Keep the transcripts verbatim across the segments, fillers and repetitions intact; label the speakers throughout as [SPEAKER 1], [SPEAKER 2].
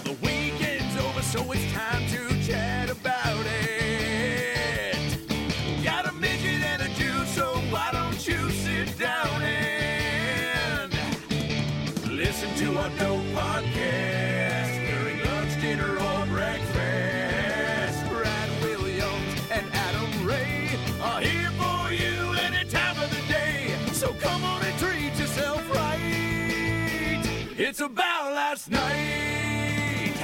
[SPEAKER 1] the weekend's over, so it's time to chat about it. Got a midget and a Jew, so why don't you sit down and listen to our dope podcast during lunch, dinner, or breakfast. Brad Williams and Adam Ray are here for you any time of the day. So come on and treat yourself right. It's about last night.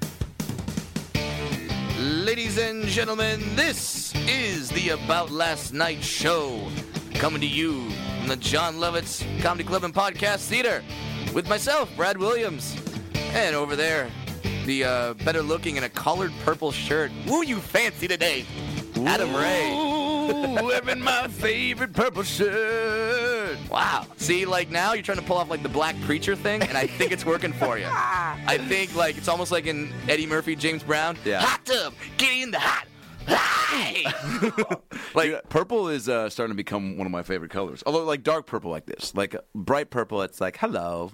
[SPEAKER 2] Ladies and gentlemen, this is the About Last Night show, coming to you from the John Lovitz Comedy Club and Podcast Theater with myself, Brad Williams, and over there, the uh, better looking in a collared purple shirt. Woo, you fancy today, Adam Ray.
[SPEAKER 1] Ooh, wearing my favorite purple shirt.
[SPEAKER 2] Wow. See, like now you're trying to pull off like the black preacher thing, and I think it's working for you. I think like it's almost like in Eddie Murphy, James Brown.
[SPEAKER 3] Yeah.
[SPEAKER 2] Hot tub, get in the hot. Hey!
[SPEAKER 3] Like Dude, purple is uh, starting to become one of my favorite colors. Although, like dark purple, like this, like uh, bright purple, it's like hello.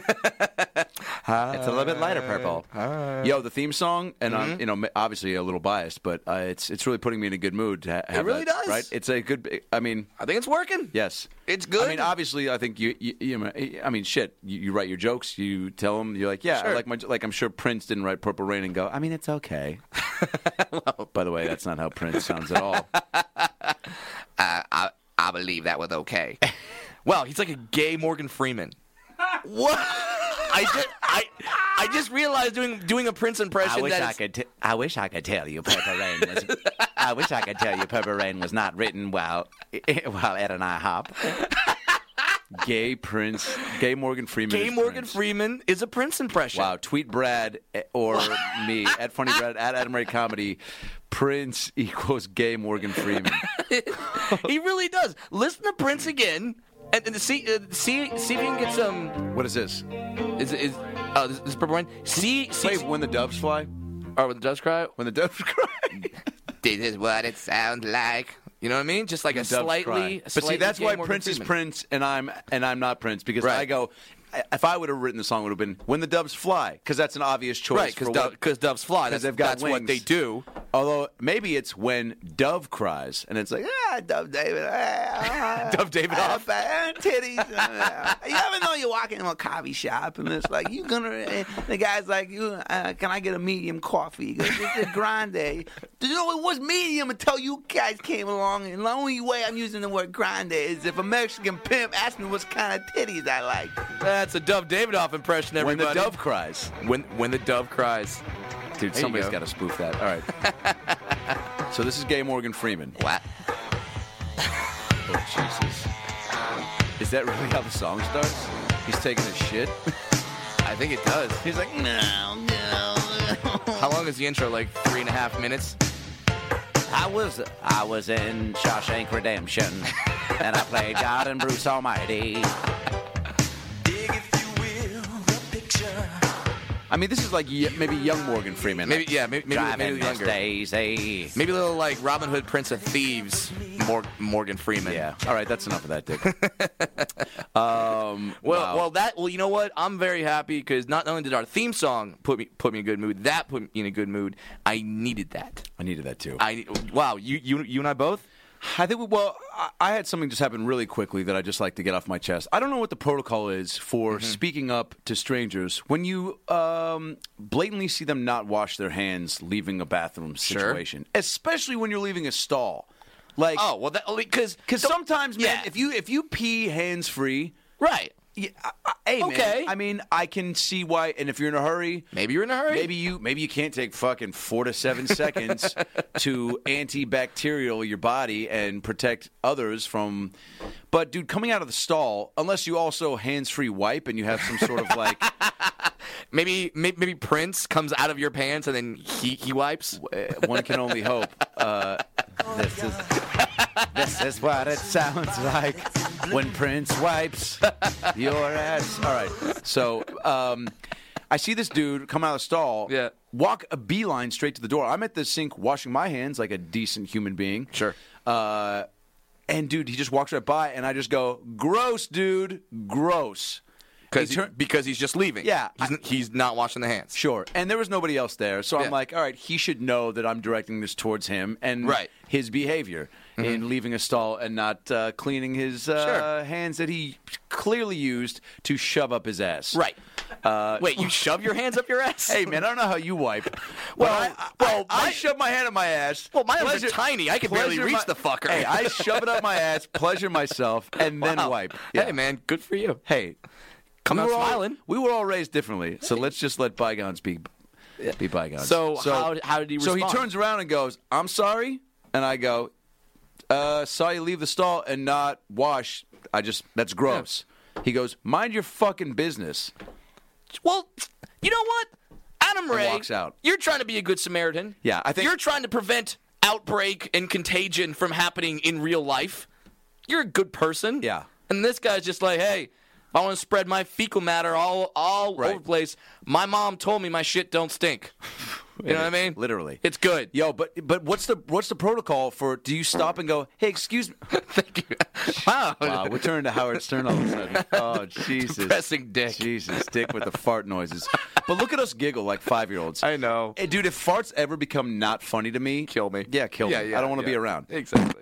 [SPEAKER 2] Hi.
[SPEAKER 3] It's a little bit lighter purple.
[SPEAKER 2] Hi.
[SPEAKER 3] Yo, the theme song, and
[SPEAKER 2] Mm-hmm.
[SPEAKER 3] I'm, you know, obviously a little biased, but uh, it's it's really putting me in a good mood. To ha- have
[SPEAKER 2] really
[SPEAKER 3] that,
[SPEAKER 2] does.
[SPEAKER 3] right? It's a good. I mean,
[SPEAKER 2] I think it's working.
[SPEAKER 3] yes,
[SPEAKER 2] It's good.
[SPEAKER 3] I mean, obviously, I think you. you, you know, I mean, shit. You, you write your jokes. You tell them. You're like, yeah,
[SPEAKER 2] Sure.
[SPEAKER 3] I like my. Like I'm sure Prince didn't write Purple Rain and go. I mean, it's okay. Well, by the way, that's not how Prince sounds at all.
[SPEAKER 2] uh, I, I believe that was okay. Well, he's like a gay Morgan Freeman. What? I just, I, I just realized doing doing a Prince impression.
[SPEAKER 4] I wish
[SPEAKER 2] that
[SPEAKER 4] I
[SPEAKER 2] it's-
[SPEAKER 4] could. T- I wish I could tell you, Purple Rain was. I wish I could tell you, Purple Rain was not written while while Ed and I hop.
[SPEAKER 3] Gay Prince, gay Morgan Freeman.
[SPEAKER 2] Gay
[SPEAKER 3] is
[SPEAKER 2] Morgan
[SPEAKER 3] Prince.
[SPEAKER 2] Freeman is a Prince impression.
[SPEAKER 3] Wow, tweet Brad eh, or me at Funny Brad at Adam Ray Comedy. Prince equals gay Morgan Freeman.
[SPEAKER 2] He really does. Listen to Prince again, and, and see, uh, see, see if you can get some.
[SPEAKER 3] What is this?
[SPEAKER 2] Is is oh this, this is Purple Rain? See, see,
[SPEAKER 3] Wait, when the doves fly?
[SPEAKER 2] or when the doves cry.
[SPEAKER 3] When the doves cry?
[SPEAKER 2] This is what it sounds like. You know what I mean? Just like a
[SPEAKER 3] Doves
[SPEAKER 2] slightly.
[SPEAKER 3] cry.
[SPEAKER 2] A
[SPEAKER 3] But see,
[SPEAKER 2] slightly
[SPEAKER 3] that's
[SPEAKER 2] gay
[SPEAKER 3] why
[SPEAKER 2] Morgan
[SPEAKER 3] Prince is
[SPEAKER 2] Freeman.
[SPEAKER 3] Prince and I'm and I'm not Prince because
[SPEAKER 2] Right.
[SPEAKER 3] I go. If I would have written the song, it would have been "When the Doves Fly" because that's an obvious choice.
[SPEAKER 2] Right,
[SPEAKER 3] for
[SPEAKER 2] because
[SPEAKER 3] what-
[SPEAKER 2] doves fly.
[SPEAKER 3] 'cause
[SPEAKER 2] That's,
[SPEAKER 3] they've got
[SPEAKER 2] that's what
[SPEAKER 3] wings.
[SPEAKER 2] they do.
[SPEAKER 3] Although maybe it's when Dove cries, and it's like, ah, Dove David, ah,
[SPEAKER 2] Dove David
[SPEAKER 3] ah,
[SPEAKER 2] off.
[SPEAKER 3] ah, titties. ah. You ever know you're walking in a coffee shop and it's like, you gonna, eh, the guy's like, you, uh, can I get a medium coffee? He goes, it's a grande. You know, it was medium until you guys came along, and the only way I'm using the word grande is if a Mexican pimp asks me what kind of titties I like.
[SPEAKER 2] That's a Dove Davidoff impression,
[SPEAKER 3] When
[SPEAKER 2] everybody.
[SPEAKER 3] the dove cries.
[SPEAKER 2] When when the dove cries.
[SPEAKER 3] Dude,
[SPEAKER 2] There you
[SPEAKER 3] somebody's
[SPEAKER 2] go.
[SPEAKER 3] got to spoof that. All right. So this is gay Morgan Freeman.
[SPEAKER 2] What?
[SPEAKER 3] Oh, Jesus. Is that really how the song starts? He's taking a shit?
[SPEAKER 2] I think it does.
[SPEAKER 3] He's like, no, no.
[SPEAKER 2] How long is the intro? Like three and a half minutes?
[SPEAKER 4] I was I was in Shawshank Redemption, and I played God and Bruce Almighty.
[SPEAKER 1] Dig, if you will, the picture.
[SPEAKER 3] I mean, this is like y- maybe young Morgan Freeman.
[SPEAKER 2] Maybe yeah. Maybe maybe,
[SPEAKER 4] Driving
[SPEAKER 2] maybe
[SPEAKER 4] Miss
[SPEAKER 2] younger.
[SPEAKER 4] Daisy.
[SPEAKER 2] Maybe a little like Robin Hood, Prince of Thieves, Mor- Morgan Freeman.
[SPEAKER 3] Yeah. All right, that's enough of that, Dick. um,
[SPEAKER 2] Well,
[SPEAKER 3] wow.
[SPEAKER 2] well, that well, you know what? I'm very happy because not only did our theme song put me put me in a good mood, that put me in a good mood. I needed that.
[SPEAKER 3] I needed that too.
[SPEAKER 2] I wow, you you you and I both.
[SPEAKER 3] I think, we, well, I, I had something just happen really quickly that I just like to get off my chest. I don't know what the protocol is for
[SPEAKER 2] Mm-hmm.
[SPEAKER 3] speaking up to strangers when you um, blatantly see them not wash their hands leaving a bathroom
[SPEAKER 2] Sure.
[SPEAKER 3] situation, especially when you're leaving a stall. Like,
[SPEAKER 2] Oh well, that because
[SPEAKER 3] because sometimes, man,
[SPEAKER 2] yeah.
[SPEAKER 3] if you if you pee hands free,
[SPEAKER 2] right.
[SPEAKER 3] yeah, I, I, hey, man,
[SPEAKER 2] Okay.
[SPEAKER 3] I mean, I can see why. And if you're in a hurry,
[SPEAKER 2] Maybe you're in a hurry.
[SPEAKER 3] Maybe you maybe you can't take fucking four to seven seconds to antibacterial your body and protect others from. But dude, coming out of the stall, unless you also hands-free wipe and you have some sort of like
[SPEAKER 2] Maybe, maybe maybe Prince comes out of your pants and then he he wipes.
[SPEAKER 3] uh, one can only hope. Uh,
[SPEAKER 4] This is this is what it sounds like when Prince wipes
[SPEAKER 3] your ass. All right, so um, I see this dude come out of the stall.
[SPEAKER 2] Yeah.
[SPEAKER 3] Walk a beeline straight to the door. I'm at the sink washing my hands like a decent human being.
[SPEAKER 2] Sure.
[SPEAKER 3] Uh, and dude, he just walks right by, and I just go, "Gross, dude, gross."
[SPEAKER 2] Cause
[SPEAKER 4] He
[SPEAKER 2] he-
[SPEAKER 4] turn-
[SPEAKER 2] because he's just leaving.
[SPEAKER 4] Yeah,
[SPEAKER 2] He's,
[SPEAKER 4] I-
[SPEAKER 2] n- he's not washing the hands.
[SPEAKER 4] Sure. And there was nobody else there. So
[SPEAKER 2] Yeah.
[SPEAKER 4] I'm like, all right, he should know that I'm directing this towards him and
[SPEAKER 2] Right.
[SPEAKER 4] his behavior in leaving a stall and not uh, cleaning his uh,
[SPEAKER 2] Sure.
[SPEAKER 4] hands that he clearly used to shove up his ass.
[SPEAKER 2] Right.
[SPEAKER 4] Uh,
[SPEAKER 2] Wait, you shove your hands up your ass?
[SPEAKER 4] Hey, man, I don't know how you wipe.
[SPEAKER 2] Well,
[SPEAKER 4] Well, I,
[SPEAKER 2] well,
[SPEAKER 4] I, I
[SPEAKER 2] my-
[SPEAKER 4] shove my hand up my ass.
[SPEAKER 2] Well, my arms
[SPEAKER 4] pleasure-
[SPEAKER 2] are tiny. I can barely
[SPEAKER 4] pleasure
[SPEAKER 2] reach
[SPEAKER 4] my-
[SPEAKER 2] the fucker.
[SPEAKER 4] Hey, I shove it up my ass, pleasure myself, and then
[SPEAKER 2] Wow.
[SPEAKER 4] wipe.
[SPEAKER 2] Hey,
[SPEAKER 4] Yeah.
[SPEAKER 2] man, good for you.
[SPEAKER 4] Hey,
[SPEAKER 2] Come
[SPEAKER 4] we
[SPEAKER 2] out
[SPEAKER 4] were all-
[SPEAKER 2] smiling.
[SPEAKER 4] we were all raised differently, so let's just let bygones be be bygones.
[SPEAKER 2] So how- how did he
[SPEAKER 4] So he
[SPEAKER 2] respond?
[SPEAKER 4] turns around and goes, "I'm sorry," and I go, uh, "Saw you leave the stall and not wash. I just that's gross." He goes, "Mind your fucking business."
[SPEAKER 2] Well, you know what? Adam Ray,
[SPEAKER 4] walks out.
[SPEAKER 2] You're trying to be a good Samaritan.
[SPEAKER 4] Yeah, I think-
[SPEAKER 2] You're trying to prevent outbreak and contagion from happening in real life. You're a good person.
[SPEAKER 4] Yeah.
[SPEAKER 2] And this guy's just like, hey, if I want to spread my fecal matter all all
[SPEAKER 4] Right.
[SPEAKER 2] over the place, my mom told me my shit don't stink. You know what I mean?
[SPEAKER 4] Literally.
[SPEAKER 2] It's good.
[SPEAKER 4] Yo, but but what's the what's the protocol for? Do you stop and go, "Hey, excuse me"?
[SPEAKER 2] Thank you. Wow.
[SPEAKER 4] Wow, we're turning to Howard Stern all of a sudden. Oh, Jesus.
[SPEAKER 2] Depressing dick.
[SPEAKER 4] Jesus, dick with the fart noises. But look at us giggle like five-year-olds.
[SPEAKER 2] I know.
[SPEAKER 4] Hey, dude, if farts ever become not funny to me,
[SPEAKER 2] Kill me.
[SPEAKER 4] Yeah, kill
[SPEAKER 2] Yeah,
[SPEAKER 4] me.
[SPEAKER 2] yeah,
[SPEAKER 4] I don't want to
[SPEAKER 2] yeah.
[SPEAKER 4] be around.
[SPEAKER 2] Exactly.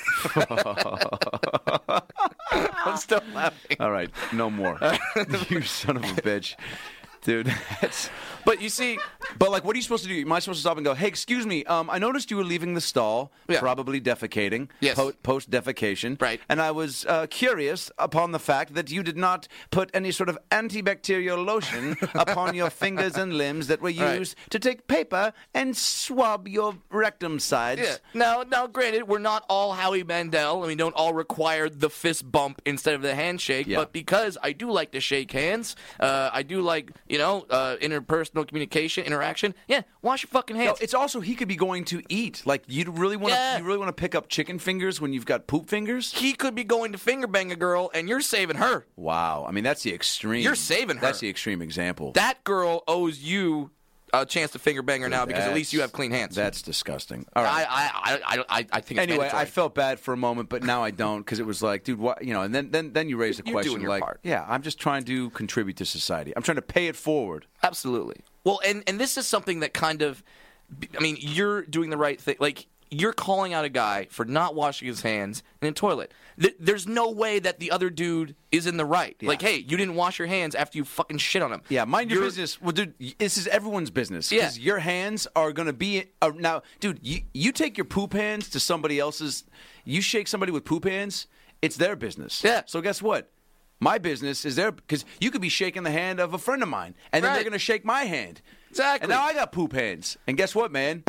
[SPEAKER 2] I'm still laughing.
[SPEAKER 4] All right, no more. You son of a bitch. Dude, that's...
[SPEAKER 2] But you see,
[SPEAKER 4] But, like, what are you supposed to do? Am I supposed to stop and go, "Hey, excuse me, um, I noticed you were leaving the stall,
[SPEAKER 2] Yeah.
[SPEAKER 4] probably defecating,
[SPEAKER 2] Yes.
[SPEAKER 4] po- post-defecation,
[SPEAKER 2] Right.
[SPEAKER 4] and I was uh, curious upon the fact that you did not put any sort of antibacterial lotion upon your fingers and limbs that were
[SPEAKER 2] Right.
[SPEAKER 4] used to take paper and swab your rectum sides."
[SPEAKER 2] yeah. Now, now, granted, we're not all Howie Mandel, and we don't all require the fist bump instead of the handshake.
[SPEAKER 4] Yeah.
[SPEAKER 2] But because I do like to shake hands, uh, I do like you know uh, interpersonal communication, interaction. Yeah, wash your fucking
[SPEAKER 4] No,
[SPEAKER 2] hands.
[SPEAKER 4] it's also he could be going to eat. Like you really want to,
[SPEAKER 2] Yeah.
[SPEAKER 4] you really want to pick up chicken fingers when you've got poop fingers.
[SPEAKER 2] he could be going to finger bang a girl, and you're saving her.
[SPEAKER 4] Wow, I mean that's the extreme.
[SPEAKER 2] You're saving her.
[SPEAKER 4] That's the extreme example.
[SPEAKER 2] That girl owes you a chance to finger bang her now because at least you have clean hands.
[SPEAKER 4] That's disgusting. All right.
[SPEAKER 2] I, I, I, I, I think. It's
[SPEAKER 4] Anyway,
[SPEAKER 2] mandatory.
[SPEAKER 4] I felt bad for a moment, but now I don't because it was like, dude, what you know? And then then then you raise the
[SPEAKER 2] You're
[SPEAKER 4] question
[SPEAKER 2] doing your
[SPEAKER 4] like,
[SPEAKER 2] part.
[SPEAKER 4] yeah, I'm just trying to contribute to society. I'm trying to pay it forward.
[SPEAKER 2] Absolutely. Well, and, and this is something that kind of, I mean, you're doing the right thing. Like, you're calling out a guy for not washing his hands in a toilet. Th- there's no way that the other dude is in the right. Like, hey, you didn't wash your hands after you fucking shit on him.
[SPEAKER 4] Yeah, mind your
[SPEAKER 2] You're-
[SPEAKER 4] business. Well, dude, y- this is everyone's business.
[SPEAKER 2] Yeah.
[SPEAKER 4] Because your hands are going to be. Uh, now, dude, you, you take your poop hands to somebody else's. You shake somebody with poop hands, it's their business.
[SPEAKER 2] Yeah.
[SPEAKER 4] So guess what? My business is there because you could be shaking the hand of a friend of mine, and then
[SPEAKER 2] Right.
[SPEAKER 4] they're going to shake my hand.
[SPEAKER 2] Exactly.
[SPEAKER 4] And now I got poop hands. And guess what, man?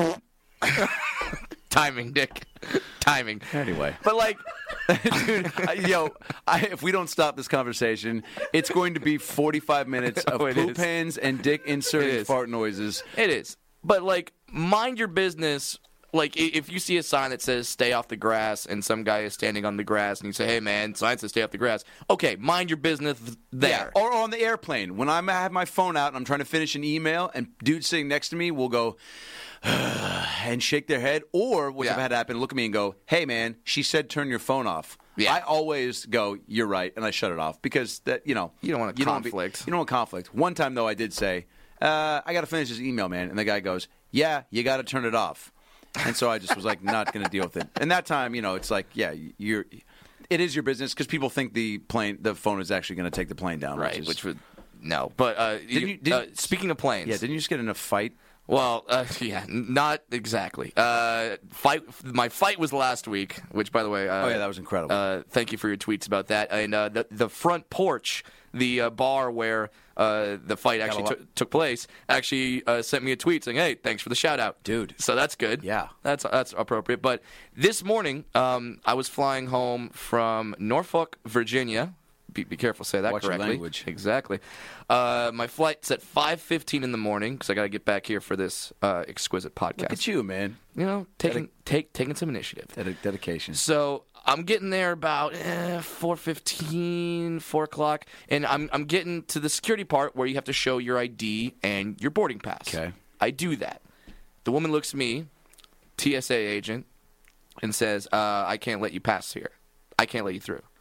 [SPEAKER 2] Timing, Dick. Timing.
[SPEAKER 4] Anyway.
[SPEAKER 2] But, like,
[SPEAKER 4] Dude, I- yo, I, if we don't stop this conversation, it's going to be forty-five minutes of
[SPEAKER 2] Oh, it
[SPEAKER 4] poop
[SPEAKER 2] is.
[SPEAKER 4] hands and dick
[SPEAKER 2] It
[SPEAKER 4] inserting
[SPEAKER 2] is.
[SPEAKER 4] fart noises.
[SPEAKER 2] it is. But, like, mind your business. Like, i- if you see a sign that says stay off the grass and some guy is standing on the grass and you say, hey, man, sign says stay off the grass. Okay, mind your business there.
[SPEAKER 4] Yeah, or on the airplane. When I'm, I have my phone out and I'm trying to finish an email, and dude sitting next to me will go and shake their head, or which
[SPEAKER 2] Yeah.
[SPEAKER 4] I've had happen, look at me and go, "Hey, man, she said turn your phone off."
[SPEAKER 2] Yeah.
[SPEAKER 4] I always go, "You're right," and I shut it off because that you know
[SPEAKER 2] You don't want a
[SPEAKER 4] you wanna be-
[SPEAKER 2] conflict.
[SPEAKER 4] you don't want conflict. One time though, I did say, uh, "I got to finish this email, man," and the guy goes, "Yeah, you got to turn it off." And so I just was like, not going to deal with it. And that time, you know, it's like, yeah, you're. It is your business because people think the plane, the phone is actually going to take the plane down.
[SPEAKER 2] Right,
[SPEAKER 4] which, is,
[SPEAKER 2] which would no. But uh,
[SPEAKER 4] Didn't
[SPEAKER 2] you,
[SPEAKER 4] you- didn't-
[SPEAKER 2] uh, speaking of planes,
[SPEAKER 4] yeah, didn't you just get in a fight?
[SPEAKER 2] well, uh, yeah, n- not exactly. Uh, fight. My fight was last week, which, by the way, uh,
[SPEAKER 4] Oh, yeah, that was incredible.
[SPEAKER 2] Uh, thank you for your tweets about that. And uh, the the front porch, the uh, bar where uh, the fight actually
[SPEAKER 4] lot-
[SPEAKER 2] took took place, actually uh, sent me a tweet saying, "Hey, thanks for the shout out,
[SPEAKER 4] Dude.
[SPEAKER 2] So that's good.
[SPEAKER 4] Yeah.
[SPEAKER 2] that's that's appropriate. But this morning, um, I was flying home from Norfolk, Virginia. Be, be careful, say that
[SPEAKER 4] Watch your
[SPEAKER 2] correctly.
[SPEAKER 4] language.
[SPEAKER 2] Exactly. Uh, my flight's at five fifteen in the morning because I got to get back here for this uh, exquisite podcast.
[SPEAKER 4] Look at you, man.
[SPEAKER 2] You know, taking take taking some initiative.
[SPEAKER 4] Ded- dedication.
[SPEAKER 2] So I'm getting there about eh, four fifteen, four o'clock, and I'm I'm getting to the security part where you have to show your I D and your boarding pass.
[SPEAKER 4] Okay.
[SPEAKER 2] I do that. The woman looks at me, T S A agent, and says, uh, "I can't let you pass here. I can't let you through."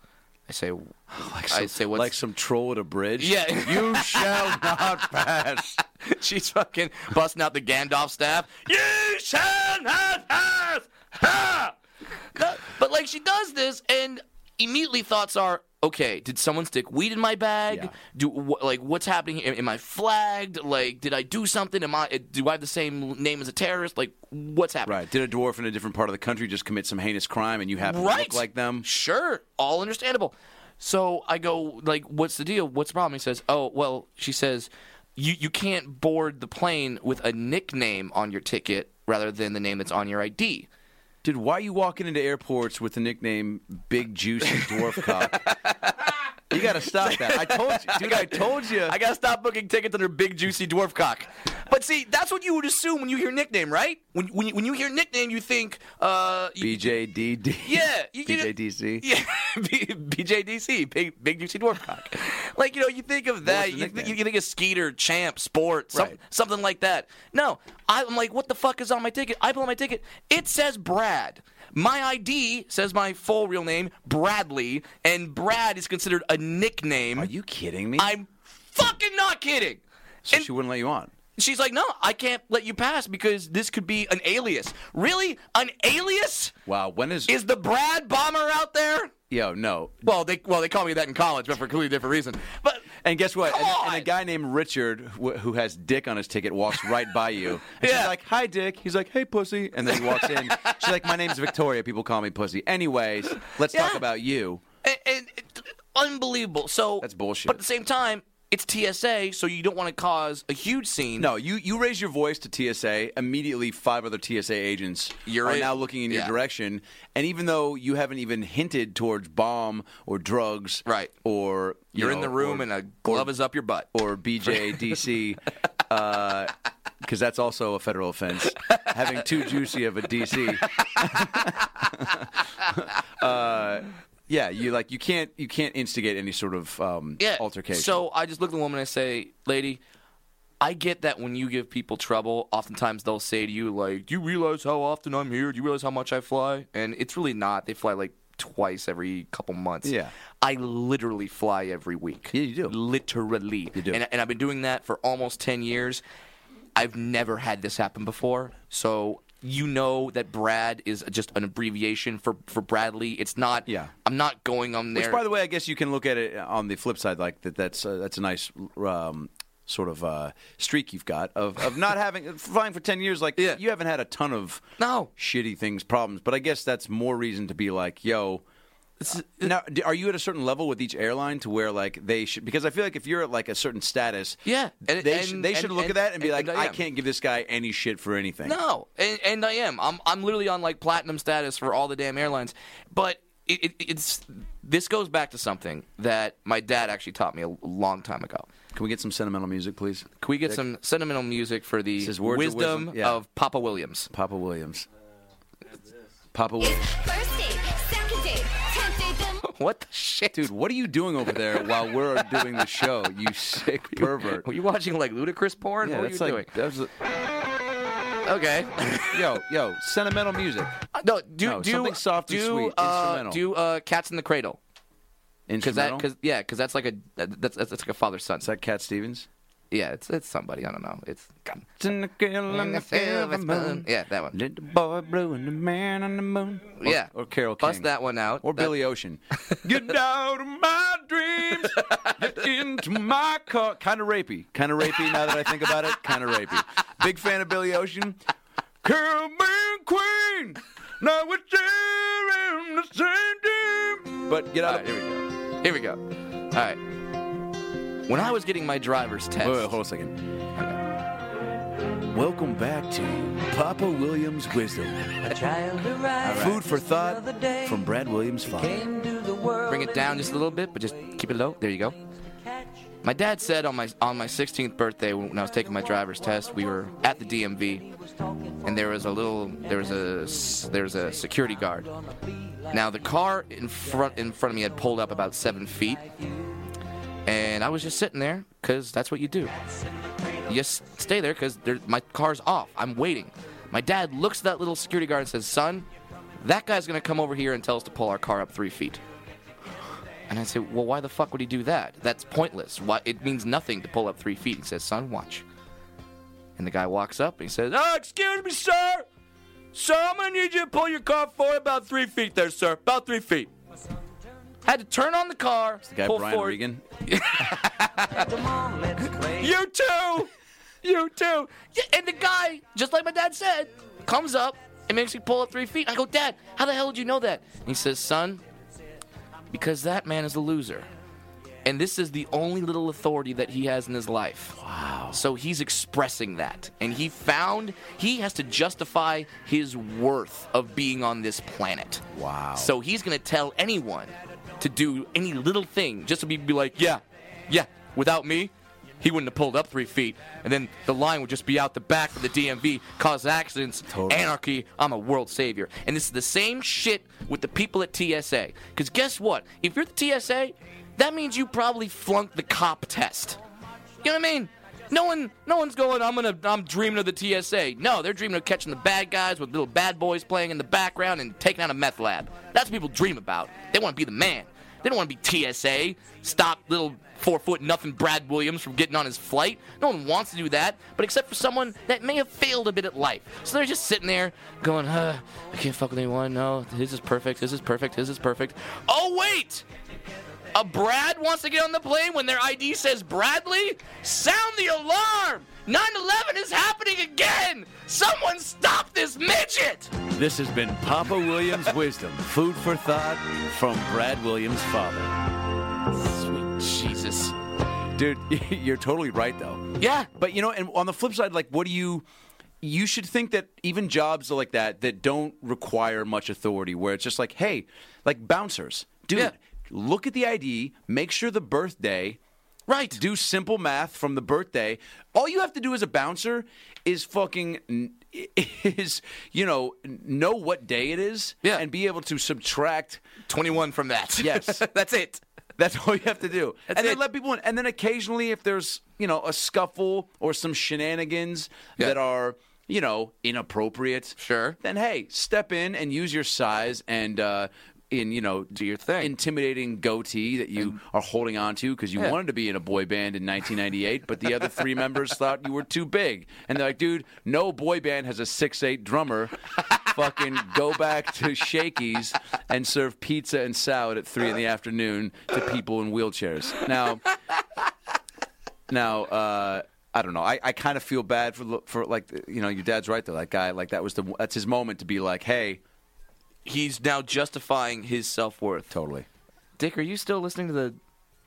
[SPEAKER 2] I say,
[SPEAKER 4] Like
[SPEAKER 2] I
[SPEAKER 4] some,
[SPEAKER 2] say, what's
[SPEAKER 4] like some troll at a bridge.
[SPEAKER 2] Yeah.
[SPEAKER 4] You shall not pass.
[SPEAKER 2] She's fucking busting out the Gandalf staff. You shall not pass. Ha! No, but like she does this, and immediately thoughts are, okay, did someone stick weed in my bag?
[SPEAKER 4] Yeah.
[SPEAKER 2] Do wh- like what's happening? Am, am I flagged? Like, did I do something? Am I? Do I have the same name as a terrorist? Like, what's happening?
[SPEAKER 4] Right. Did a dwarf in a different part of the country just commit some heinous crime and you happen
[SPEAKER 2] Right.
[SPEAKER 4] to look like them?
[SPEAKER 2] Sure, all understandable. So I go, like, what's the deal? What's the problem? He says, oh, well, she says, you you can't board the plane with a nickname on your ticket rather than the name that's on your I D.
[SPEAKER 4] Dude, why are you walking into airports with the nickname Big Juicy Dwarf Cock? You got to stop that. I told you. Dude, I told you.
[SPEAKER 2] I gotta stop booking tickets under Big Juicy Dwarf Cock. But see, that's what you would assume when you hear nickname, right? When when you, when you hear nickname, you think, uh, you-
[SPEAKER 4] B J D D.
[SPEAKER 2] yeah, you,
[SPEAKER 4] B J
[SPEAKER 2] you,
[SPEAKER 4] D C.
[SPEAKER 2] yeah, B- BJDC, Big Big Juicy Dwarf Cock. Like, you know, you think of that,
[SPEAKER 4] the
[SPEAKER 2] you,
[SPEAKER 4] nickname?
[SPEAKER 2] th- you think of Skeeter, Champ, Sport, some,
[SPEAKER 4] Right.
[SPEAKER 2] something like that. No, I'm like, what the fuck is on my ticket? I pull out my ticket. It says Brad. My I D says my full real name, Bradley, and Brad is considered a nickname.
[SPEAKER 4] Are you kidding me?
[SPEAKER 2] I'm fucking not kidding.
[SPEAKER 4] so
[SPEAKER 2] and-
[SPEAKER 4] she wouldn't let you on.
[SPEAKER 2] She's like, no, I can't let you pass because this could be an alias. Really? An alias?
[SPEAKER 4] Wow. When is...
[SPEAKER 2] Is the Brad Bomber out there?
[SPEAKER 4] Yo, no.
[SPEAKER 2] Well, they well they call me that in college, but for a completely different reason. But
[SPEAKER 4] And guess what?
[SPEAKER 2] Come
[SPEAKER 4] And,
[SPEAKER 2] on!
[SPEAKER 4] and a guy named Richard, wh- who has Dick on his ticket, walks right by you. And
[SPEAKER 2] Yeah.
[SPEAKER 4] she's like, hi, Dick. He's like, hey, pussy. And then he walks in. She's like, my name's Victoria. People call me pussy. Anyways, let's talk
[SPEAKER 2] Yeah.
[SPEAKER 4] about you.
[SPEAKER 2] and, and it- unbelievable. So
[SPEAKER 4] That's bullshit.
[SPEAKER 2] But at the same time, it's T S A, so you don't want to cause a huge scene.
[SPEAKER 4] No, you, you raise your voice to T S A. Immediately, five other T S A agents
[SPEAKER 2] You're
[SPEAKER 4] are
[SPEAKER 2] in-
[SPEAKER 4] now looking in your
[SPEAKER 2] yeah.
[SPEAKER 4] direction. And even though you haven't even hinted towards bomb or drugs,
[SPEAKER 2] Right.
[SPEAKER 4] or you
[SPEAKER 2] You're in
[SPEAKER 4] know,
[SPEAKER 2] the room
[SPEAKER 4] or,
[SPEAKER 2] and a glove is up your butt.
[SPEAKER 4] or B J D C, because that's also a federal offense. Having too juicy of a D C. uh, yeah, you like you can't you can't instigate any sort of um,
[SPEAKER 2] Yeah.
[SPEAKER 4] altercation.
[SPEAKER 2] So I just look at the woman and I say, lady, I get that when you give people trouble, oftentimes they'll say to you, like, do you realize how often I'm here? Do you realize how much I fly? And it's really not. They fly like twice every couple months.
[SPEAKER 4] Yeah.
[SPEAKER 2] I literally fly every week.
[SPEAKER 4] Yeah, you do.
[SPEAKER 2] Literally.
[SPEAKER 4] You do.
[SPEAKER 2] And, and I've been doing that for almost ten years. I've never had this happen before. So you know that Brad is just an abbreviation for, for Bradley. It's not.
[SPEAKER 4] Yeah.
[SPEAKER 2] I'm not going on there.
[SPEAKER 4] Which, by the way, I guess you can look at it on the flip side, like that. That's uh, that's a nice um, sort of uh, streak you've got of, of not having flying for ten years. Like
[SPEAKER 2] Yeah.
[SPEAKER 4] you haven't had a ton of
[SPEAKER 2] No.
[SPEAKER 4] shitty things, problems. But I guess that's more reason to be like, yo.
[SPEAKER 2] It's-
[SPEAKER 4] Now, d- are you at a certain level with each airline to where like they should? Because I feel like if you're at like a certain status,
[SPEAKER 2] Yeah, and-
[SPEAKER 4] they
[SPEAKER 2] and-
[SPEAKER 4] should they should
[SPEAKER 2] and-
[SPEAKER 4] look at that and be
[SPEAKER 2] and-
[SPEAKER 4] like,
[SPEAKER 2] and I
[SPEAKER 4] I
[SPEAKER 2] am.
[SPEAKER 4] can't give this guy any shit for anything.
[SPEAKER 2] No, and, and I am. I'm I'm literally on like platinum status for all the damn airlines. But it, it, it's this goes back to something that my dad actually taught me a long time ago.
[SPEAKER 4] Can we get some sentimental music, please?
[SPEAKER 2] Can we get some sentimental music for the
[SPEAKER 4] This is words of
[SPEAKER 2] wisdom,
[SPEAKER 4] wisdom. Yeah.
[SPEAKER 2] of Papa Williams?
[SPEAKER 4] Papa Williams. Papa Williams.
[SPEAKER 5] First date, second date, tenth date, then
[SPEAKER 2] What the shit,
[SPEAKER 4] Dude, what are you doing over there while we're doing the show? You sick pervert.
[SPEAKER 2] Were you watching like ludicrous porn?
[SPEAKER 4] Yeah,
[SPEAKER 2] what were
[SPEAKER 4] that's
[SPEAKER 2] you
[SPEAKER 4] like
[SPEAKER 2] doing?
[SPEAKER 4] that was
[SPEAKER 2] Okay.
[SPEAKER 4] a- yo, yo, sentimental music,
[SPEAKER 2] no, do
[SPEAKER 4] No,
[SPEAKER 2] do
[SPEAKER 4] something soft and
[SPEAKER 2] do,
[SPEAKER 4] sweet,
[SPEAKER 2] uh,
[SPEAKER 4] instrumental.
[SPEAKER 2] do uh, Cats in the Cradle. Because that,
[SPEAKER 4] instrumental.
[SPEAKER 2] cause, yeah, because that's like a that's that's like a father son.
[SPEAKER 4] Is that Cat Stevens?
[SPEAKER 2] Yeah, it's it's somebody I don't know. It's
[SPEAKER 4] In the girl on the silver moon.
[SPEAKER 2] yeah, that one.
[SPEAKER 4] Little boy blue and the man on the moon. Or,
[SPEAKER 2] Yeah.
[SPEAKER 4] or Carole King.
[SPEAKER 2] Bust that one out.
[SPEAKER 4] Or
[SPEAKER 2] That-
[SPEAKER 4] Billy Ocean. Get out of my dreams. Get into my car. Kind of rapey. Kind of rapey now that I think about it. Kind of rapey. Big fan of Billy Ocean. Caribbean Queen. Now we're sharing the same dream. But get
[SPEAKER 2] All
[SPEAKER 4] out
[SPEAKER 2] right,
[SPEAKER 4] of
[SPEAKER 2] here we go. Here we go. All right. When I was getting my driver's test.
[SPEAKER 4] Wait, wait, hold on a second. Welcome back to Papa Williams Wisdom.
[SPEAKER 6] A child arrived
[SPEAKER 4] Food for
[SPEAKER 6] just the
[SPEAKER 4] thought
[SPEAKER 6] other day.
[SPEAKER 4] from Brad Williams' father.
[SPEAKER 6] Came to the world
[SPEAKER 2] Bring it down just a little bit, but just keep it low. There you go. My dad said on my on my sixteenth birthday when I was taking my driver's test, we were at the D M V, and there was a little there was a s- there was a security guard. Now the car in front in front of me had pulled up about seven feet, and I was just sitting there because that's what you do. You just stay there because my car's off. I'm waiting. My dad looks at that little security guard and says, "Son, that guy's gonna come over here and tell us to pull our car up three feet." And I say, well, why the fuck would he do that? That's pointless. Why? It means nothing to pull up three feet. He says, son, watch. And the guy walks up and he says, oh, excuse me, sir. Sir, I'm going to need you to pull your car forward about three feet there, sir. About three feet. Had to turn on the car.
[SPEAKER 4] It's the guy
[SPEAKER 2] pull
[SPEAKER 4] Brian
[SPEAKER 2] forward.
[SPEAKER 4] Regan.
[SPEAKER 6] Come on, let's play.
[SPEAKER 2] You too. You too. Yeah, and the guy, just like my dad said, comes up and makes me pull up three feet. I go, Dad, how the hell did you know that? And he says, son, because that man is a loser. And this is the only little authority that he has in his life. Wow. So he's expressing that. And he found he has to justify his worth of being on this planet.
[SPEAKER 4] Wow.
[SPEAKER 2] So he's going to tell anyone to do any little thing just to be, be like, yeah, yeah, without me, he wouldn't have pulled up three feet. And then the line would just be out the back of the D M V, cause accidents,
[SPEAKER 4] Totally.
[SPEAKER 2] anarchy. I'm a world savior. And this is the same shit with the people at T S A. Because guess what? If you're the T S A, that means you probably flunked the cop test. You know what I mean? No one, no one's going, I'm gonna, I'm dreaming of the T S A. No, they're dreaming of catching the bad guys with little bad boys playing in the background and taking out a meth lab. That's what people dream about. They want to be the man. They don't want to be T S A. Stop little four-foot-nothing Brad Williams from getting on his flight. No one wants to do that, but except for someone that may have failed a bit at life. So they're just sitting there going, uh, I can't fuck with anyone. No, his is perfect. His is perfect. His is perfect. Oh, wait! A Brad wants to get on the plane when their I D says Bradley? Sound the alarm! nine eleven is happening again! Someone stop this midget!
[SPEAKER 4] This has been Papa Williams' wisdom, food for thought from Brad Williams' father.
[SPEAKER 2] Sweet Jesus.
[SPEAKER 4] Dude, you're totally right, though.
[SPEAKER 2] Yeah.
[SPEAKER 4] But, you know, and on the flip side, like, what do you... You should think that even jobs like that that don't require much authority, where it's just like, hey, like bouncers. Dude,
[SPEAKER 2] Yeah.
[SPEAKER 4] look at the I D, make sure the birthday...
[SPEAKER 2] Right.
[SPEAKER 4] Do simple math from the birthday. All you have to do as a bouncer is fucking is you know know what day it is,
[SPEAKER 2] Yeah.
[SPEAKER 4] and be able to subtract.
[SPEAKER 2] twenty-one from that.
[SPEAKER 4] Yes.
[SPEAKER 2] That's it.
[SPEAKER 4] That's all you have to do,
[SPEAKER 2] That's
[SPEAKER 4] and then
[SPEAKER 2] it.
[SPEAKER 4] let people in. And then occasionally, if there's you know a scuffle or some shenanigans
[SPEAKER 2] Yeah.
[SPEAKER 4] that are you know inappropriate,
[SPEAKER 2] Sure.
[SPEAKER 4] then hey, step in and use your size and. uh in, you know,
[SPEAKER 2] Do your thing.
[SPEAKER 4] intimidating goatee that you are holding on to because you
[SPEAKER 2] Yeah.
[SPEAKER 4] wanted to be in a boy band in nineteen ninety-eight, but the other three members thought you were too big. And they're like, dude, no boy band has a six eight drummer. Fucking go back to Shakey's and serve pizza and salad at three in the afternoon to people in wheelchairs. Now, now, uh, I don't know. I, I kind of feel bad for, for like, you know, your dad's right, though. That guy, like, that was the, that's his moment to be like, hey,
[SPEAKER 2] He's now justifying his self-worth.
[SPEAKER 4] totally.
[SPEAKER 2] Dick, are you still listening to the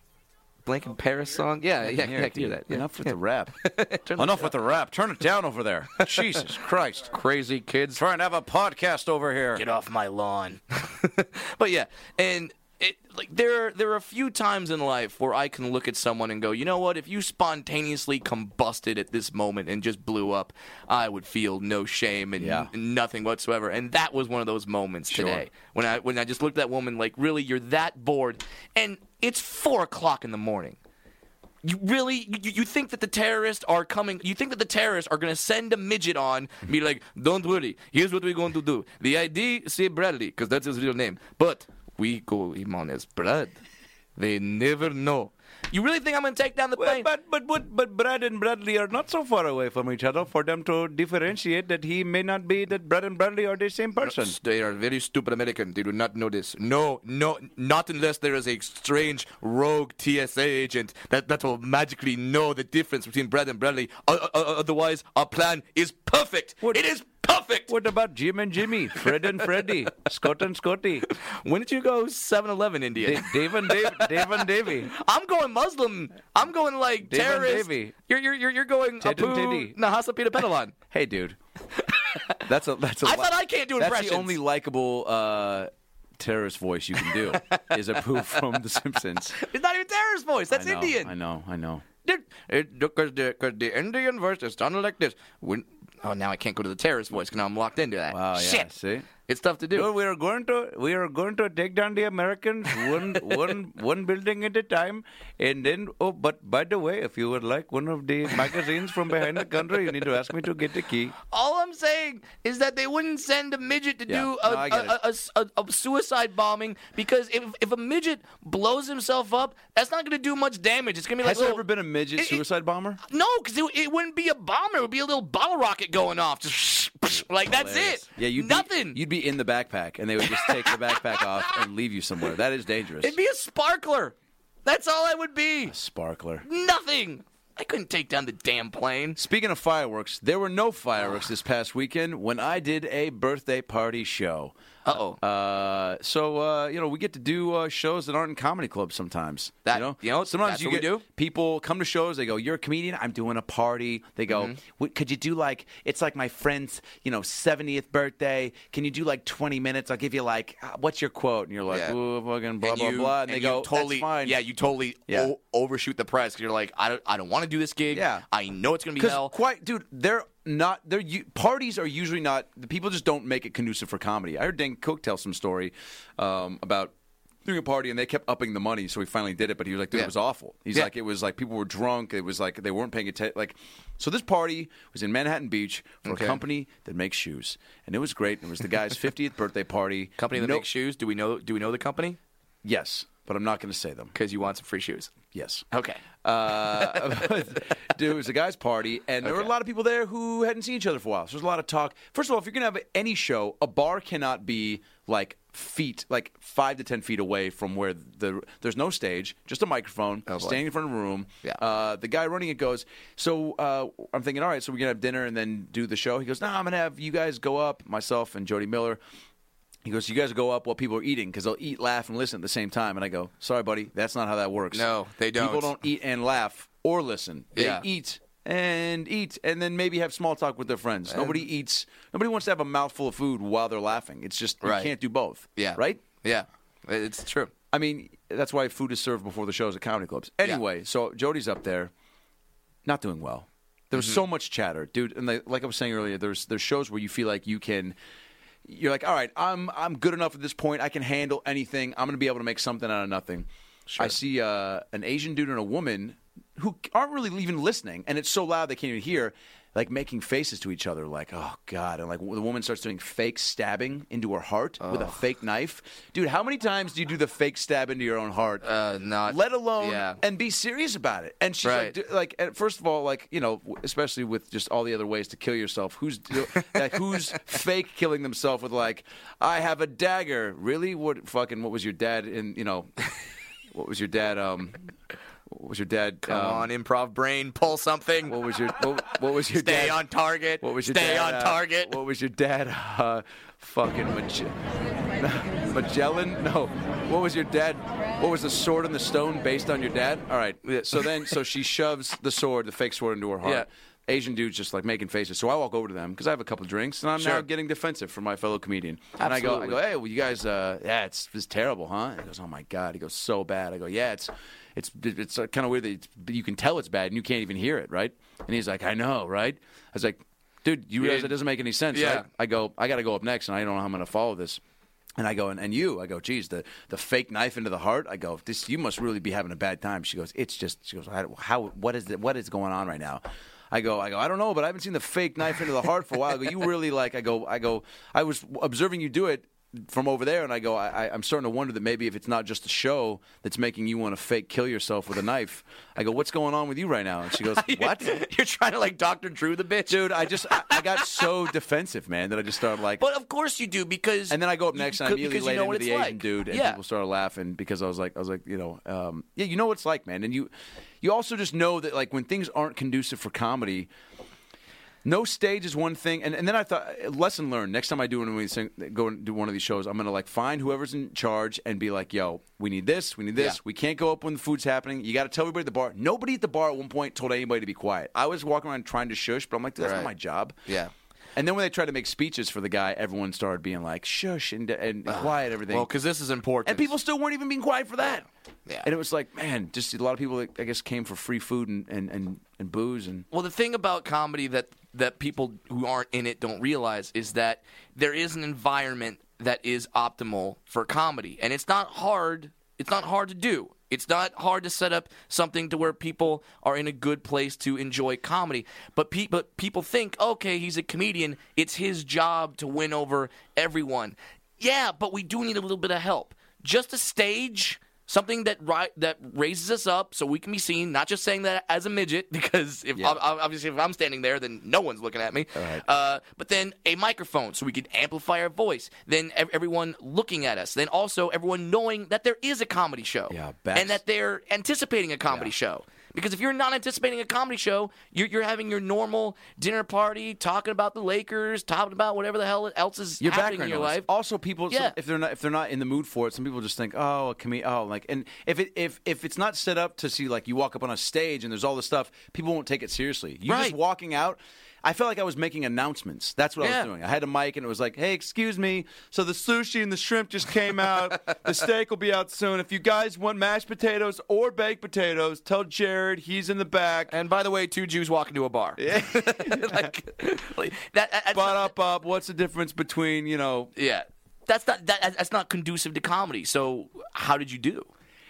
[SPEAKER 2] Blank Paris song? Yeah, yeah, yeah, I can hear that. Yeah.
[SPEAKER 4] Enough with the rap.
[SPEAKER 2] Turn the-
[SPEAKER 4] Enough with the rap. Turn it down over there. Jesus Christ.
[SPEAKER 2] Crazy kids.
[SPEAKER 4] Trying to have a podcast over here.
[SPEAKER 2] Get off my lawn. But yeah, and it like there there are a few times in life where I can look at someone and go, you know what? If you spontaneously combusted at this moment and just blew up, I would feel no shame and
[SPEAKER 4] Yeah.
[SPEAKER 2] n- nothing whatsoever. And that was one of those moments
[SPEAKER 4] Sure.
[SPEAKER 2] today when I when I just looked at that woman like, really, you're that bored, and it's four o'clock in the morning. You really, you, you think that the terrorists are coming, you think that the terrorists are going to send a midget on and be like, don't worry, here's what we're going to do. The I D, say Bradley, because that's his real name. But we call him on as Brad. They never know. You really think I'm going to take down the
[SPEAKER 7] Well,
[SPEAKER 2] plane?
[SPEAKER 7] but but but but Brad and Bradley are not so far away from each other for them to differentiate that he may not be that Brad and Bradley are the same person.
[SPEAKER 2] They are very stupid American. They do not know this. No, no, not unless there is a strange rogue T S A agent that, that will magically know the difference between Brad and Bradley. Uh, uh, otherwise, our plan is perfect.
[SPEAKER 7] What-
[SPEAKER 2] It is perfect.
[SPEAKER 7] What about Jim and Jimmy, Fred and Freddie, Scott and Scotty,
[SPEAKER 2] When did you go seven eleven Indian?
[SPEAKER 7] Da- Dave and Dave, Dave and Davy?
[SPEAKER 2] I'm going Muslim. I'm going like
[SPEAKER 7] Dave and
[SPEAKER 2] terrorist.
[SPEAKER 7] Davy.
[SPEAKER 2] You're you're you're you're going
[SPEAKER 7] Ted and
[SPEAKER 2] Apu
[SPEAKER 7] Teddy.
[SPEAKER 2] Nahasa Peter Petalon.
[SPEAKER 4] Hey, dude. That's a that's a.
[SPEAKER 2] I
[SPEAKER 4] li-
[SPEAKER 2] thought I can't do
[SPEAKER 4] That's
[SPEAKER 2] impressions.
[SPEAKER 4] the only likable uh, terrorist voice you can do. Is a poo from The Simpsons.
[SPEAKER 2] It's not even terrorist voice. That's
[SPEAKER 4] I know,
[SPEAKER 2] Indian.
[SPEAKER 4] I know. I know.
[SPEAKER 2] Because the, 'cause the Indian verse is done like this. When, oh, now I can't go to the terrorist voice because now I'm locked into that.
[SPEAKER 4] Wow. Yeah.
[SPEAKER 2] Shit.
[SPEAKER 4] See.
[SPEAKER 2] It's tough to do.
[SPEAKER 7] No, we are going to we are going to take down the Americans one one one building at a time, and then oh, but by the way, if you would like one of the magazines from behind the counter, you need to ask me to get the key.
[SPEAKER 2] All I'm I'm saying is that they wouldn't send a midget to
[SPEAKER 4] Yeah.
[SPEAKER 2] do
[SPEAKER 4] No,
[SPEAKER 2] a,
[SPEAKER 4] I get
[SPEAKER 2] a, a, a, a suicide bombing because if if a midget blows himself up, that's not going to do much damage. It's going to be like
[SPEAKER 4] Has there
[SPEAKER 2] little-
[SPEAKER 4] ever been a midget
[SPEAKER 2] It- it-
[SPEAKER 4] suicide bomber?
[SPEAKER 2] No, because it, it wouldn't be a bomber. It would be a little bottle rocket going off. Just like that's
[SPEAKER 4] Hilarious.
[SPEAKER 2] it.
[SPEAKER 4] Yeah, you'd
[SPEAKER 2] nothing.
[SPEAKER 4] Be, you'd be in the backpack, and they would just take the backpack off and leave you somewhere. That is dangerous.
[SPEAKER 2] It'd be a sparkler. That's all I would be.
[SPEAKER 4] Sparkler.
[SPEAKER 2] Nothing. I couldn't take down the damn plane.
[SPEAKER 4] Speaking of fireworks, there were no fireworks this past weekend when I did a birthday party show.
[SPEAKER 2] Uh-oh.
[SPEAKER 4] Uh, so uh, you know, we get to do uh, shows that aren't in comedy clubs sometimes.
[SPEAKER 2] That-
[SPEAKER 4] you know,
[SPEAKER 2] you know,
[SPEAKER 4] sometimes
[SPEAKER 2] that's
[SPEAKER 4] you
[SPEAKER 2] what we
[SPEAKER 4] get
[SPEAKER 2] do.
[SPEAKER 4] people come to shows. They go, "You're a comedian. I'm doing a party." They go,
[SPEAKER 2] Mm-hmm.
[SPEAKER 4] "W- "Could you do like it's like my friend's you know seventieth birthday? Can you do like twenty minutes? I'll give you like uh, what's your quote?" And you're like,
[SPEAKER 2] Yeah.
[SPEAKER 4] "Ooh, fucking blah
[SPEAKER 2] And
[SPEAKER 4] blah
[SPEAKER 2] you-
[SPEAKER 4] blah." And, they
[SPEAKER 2] you
[SPEAKER 4] go,
[SPEAKER 2] totally,
[SPEAKER 4] "That's fine."
[SPEAKER 2] Yeah, you totally
[SPEAKER 4] Yeah.
[SPEAKER 2] o- overshoot the press because you're like, I don't, I don't want to do this gig.
[SPEAKER 4] Yeah.
[SPEAKER 2] I know it's gonna be
[SPEAKER 4] Because
[SPEAKER 2] hell.
[SPEAKER 4] quite, dude, they're not. They're u- parties are usually not. The people just don't make it conducive for comedy. I heard Dan Cook tell some story um, about doing a party and they kept upping the money, so he finally did it. But he was like, dude,
[SPEAKER 2] Yeah.
[SPEAKER 4] it was awful. He's
[SPEAKER 2] Yeah.
[SPEAKER 4] like, it was like people were drunk. It was like they weren't paying attention. Like, so this party was in Manhattan Beach for
[SPEAKER 2] Okay.
[SPEAKER 4] a company that makes shoes, and it was great. It was the guy's fiftieth birthday party.
[SPEAKER 2] Company that
[SPEAKER 4] No-
[SPEAKER 2] makes shoes. Do we know? Do we know the company?
[SPEAKER 4] Yes, but I'm not going to say them.
[SPEAKER 2] Because you want some free shoes.
[SPEAKER 4] Yes.
[SPEAKER 2] Okay.
[SPEAKER 4] Uh, dude, it was a guy's party, and there were a
[SPEAKER 2] Okay.
[SPEAKER 4] lot of people there who hadn't seen each other for a while. So there's a lot of talk. First of all, if you're gonna have any show, a bar cannot be like feet, like five to ten feet away from where the there's no stage, just a microphone,
[SPEAKER 2] Oh, boy.
[SPEAKER 4] standing in front of a room.
[SPEAKER 2] Yeah.
[SPEAKER 4] Uh, the guy running it goes, so uh, I'm thinking, all right, so we're gonna have dinner and then do the show. He goes, no, I'm gonna have you guys go up, myself and Jody Miller. He goes, you guys go up while people are eating because they'll eat, laugh, and listen at the same time. And I go, sorry, buddy, that's not how that works.
[SPEAKER 2] No, they don't.
[SPEAKER 4] People don't eat and laugh or listen. They
[SPEAKER 2] Yeah.
[SPEAKER 4] eat and eat and then maybe have small talk with their friends. Nobody eats. Nobody wants to have a mouthful of food while they're laughing. It's just, you
[SPEAKER 2] Right.
[SPEAKER 4] can't do both.
[SPEAKER 2] Yeah.
[SPEAKER 4] Right?
[SPEAKER 2] Yeah. It's true.
[SPEAKER 4] I mean, that's why food is served before the shows at comedy clubs. Anyway, so Jody's up there, not doing well. There was
[SPEAKER 2] Mm-hmm.
[SPEAKER 4] so much chatter, dude. And like, like I was saying earlier, there's there's shows where you feel like you can. You're like, all right, I'm I'm good enough at this point. I can handle anything. I'm going to be able to make something out of nothing. I see uh, an Asian dude and a woman who aren't really even listening, and it's so loud they can't even hear, like making faces to each other, like, oh, God. And like the woman starts doing fake stabbing into her heart with a fake knife. Dude, how many times do you do the fake stab into your own heart?
[SPEAKER 2] Uh, not.
[SPEAKER 4] Let alone
[SPEAKER 2] Yeah.
[SPEAKER 4] and be serious about it. And she's like,
[SPEAKER 2] Right.
[SPEAKER 4] do- like, and first of all, like, you know, w- especially with just all the other ways to kill yourself. Who's like, who's fake killing themselves with like, I have a dagger. Really? What fucking? What was your dad in? You know, what was your dad? Um, what was your dad?
[SPEAKER 2] Come
[SPEAKER 4] um,
[SPEAKER 2] on, improv brain, pull something.
[SPEAKER 4] What was your what, what was your
[SPEAKER 2] Stay
[SPEAKER 4] dad?
[SPEAKER 2] on target.
[SPEAKER 4] What was your
[SPEAKER 2] Stay
[SPEAKER 4] dad,
[SPEAKER 2] on
[SPEAKER 4] uh,
[SPEAKER 2] target.
[SPEAKER 4] What was your dad? Uh, fucking Mage- Magellan? No. What was your dad? What was the sword and the stone based on your dad? All right. So then, so she shoves the sword, the fake sword, into her heart.
[SPEAKER 2] Yeah.
[SPEAKER 4] Asian dude's just like making faces. So I walk over to them because I have a couple of drinks and I'm now
[SPEAKER 2] Sure.
[SPEAKER 4] getting defensive for my fellow comedian. And I go, I go, hey, well, you guys, uh, yeah, it's, it's terrible, huh? And he goes, oh my God. He goes, so bad. I go, yeah, it's, it's, it's uh, kind of weird that it's, you can tell it's bad and you can't even hear it, right? And he's like, I know, right? I was like, dude, you realize
[SPEAKER 2] Yeah.
[SPEAKER 4] it doesn't make any sense,
[SPEAKER 2] Yeah.
[SPEAKER 4] right? I go, I got to go up next, and I don't know how I'm going to follow this. And I go, and, and you? I go, geez, the, the fake knife into the heart? I go, this you must really be having a bad time. She goes, it's just, she goes, how, how what is it, what is going on right now? I go, I go, I don't know, but I haven't seen the fake knife into the heart for a while. I go, you really like, I go, I go, I was observing you do it from over there, and I go, I, I'm starting to wonder that maybe if it's not just a show that's making you want to fake kill yourself with a knife. I go, what's going on with you right now? And she goes, what?
[SPEAKER 2] You're trying to like Doctor Drew the bitch.
[SPEAKER 4] Dude, I just, I, I got so defensive, man, that I just started like.
[SPEAKER 2] But of course you do because.
[SPEAKER 4] And then I go up next and I
[SPEAKER 2] because
[SPEAKER 4] immediately
[SPEAKER 2] you
[SPEAKER 4] laid
[SPEAKER 2] know what
[SPEAKER 4] into the
[SPEAKER 2] it's
[SPEAKER 4] Asian
[SPEAKER 2] like.
[SPEAKER 4] dude, and
[SPEAKER 2] Yeah.
[SPEAKER 4] people started laughing because I was like, I was like, you know, um, yeah, you know what it's like, man. And you, you also just know that like when things aren't conducive for comedy. No stage is one thing, and, and then I thought, lesson learned. Next time I do one of these, thing- go and do one of these shows, I'm gonna like find whoever's in charge and be like, "Yo, we need this, we need this.
[SPEAKER 2] Yeah.
[SPEAKER 4] We can't go up when the food's happening. You got to tell everybody at the bar." Nobody at the bar at one point told anybody to be quiet. I was walking around trying to shush, but I'm like, "Dude, that's
[SPEAKER 2] Right.
[SPEAKER 4] not my job."
[SPEAKER 2] Yeah.
[SPEAKER 4] And then when they tried to make speeches for the guy, everyone started being like, "Shush" and, and quiet, everything.
[SPEAKER 2] Well, because this is important.
[SPEAKER 4] And people still weren't even being quiet for that.
[SPEAKER 2] Yeah.
[SPEAKER 4] And it was like, man, just a lot of people, I guess, came for free food and, and, and, and booze. And
[SPEAKER 2] Well, the thing about comedy that, that people who aren't in it don't realize is that there is an environment that is optimal for comedy, and it's not hard. It's not hard to do. It's not hard to set up something to where people are in a good place to enjoy comedy. But, pe- but people think, okay, he's a comedian. It's his job to win over everyone. Yeah, but we do need a little bit of help. Just a stage, something that ri- that raises us up so we can be seen, not just saying that as a midget, because if
[SPEAKER 4] Yeah.
[SPEAKER 2] ob- obviously if I'm standing there, then no one's looking at me.
[SPEAKER 4] Right.
[SPEAKER 2] Uh, but then a microphone so we can amplify our voice. Then ev- everyone looking at us. Then also everyone knowing that there is a comedy show.
[SPEAKER 4] Yeah, backs-
[SPEAKER 2] and that they're anticipating a comedy
[SPEAKER 4] Yeah.
[SPEAKER 2] show. Because if you're not anticipating a comedy show, you're, you're having your normal dinner party, talking about the Lakers, talking about whatever the hell else is
[SPEAKER 4] Your
[SPEAKER 2] happening
[SPEAKER 4] background
[SPEAKER 2] in your
[SPEAKER 4] noise.
[SPEAKER 2] life.
[SPEAKER 4] Also, people
[SPEAKER 2] Yeah.
[SPEAKER 4] some, if they're not if they're not in the mood for it, some people just think, oh, a comedian, oh, like, and if it if if it's not set up to see like you walk up on a stage and there's all this stuff, people won't take it seriously. You just
[SPEAKER 2] Right.
[SPEAKER 4] walking out. I felt like I was making announcements. That's what I
[SPEAKER 2] Yeah.
[SPEAKER 4] was doing. I had a mic and it was like, hey, excuse me. So the sushi and the shrimp just came out. The steak will be out soon. If you guys want mashed potatoes or baked potatoes, tell Jared he's in the back.
[SPEAKER 2] And by the way, two Jews walk into a bar. Yeah. like, like, that, that's
[SPEAKER 4] But
[SPEAKER 2] not-
[SPEAKER 4] up, up. What's the difference between, you know,
[SPEAKER 2] yeah. That's not that, that's not conducive to comedy. So how did you do?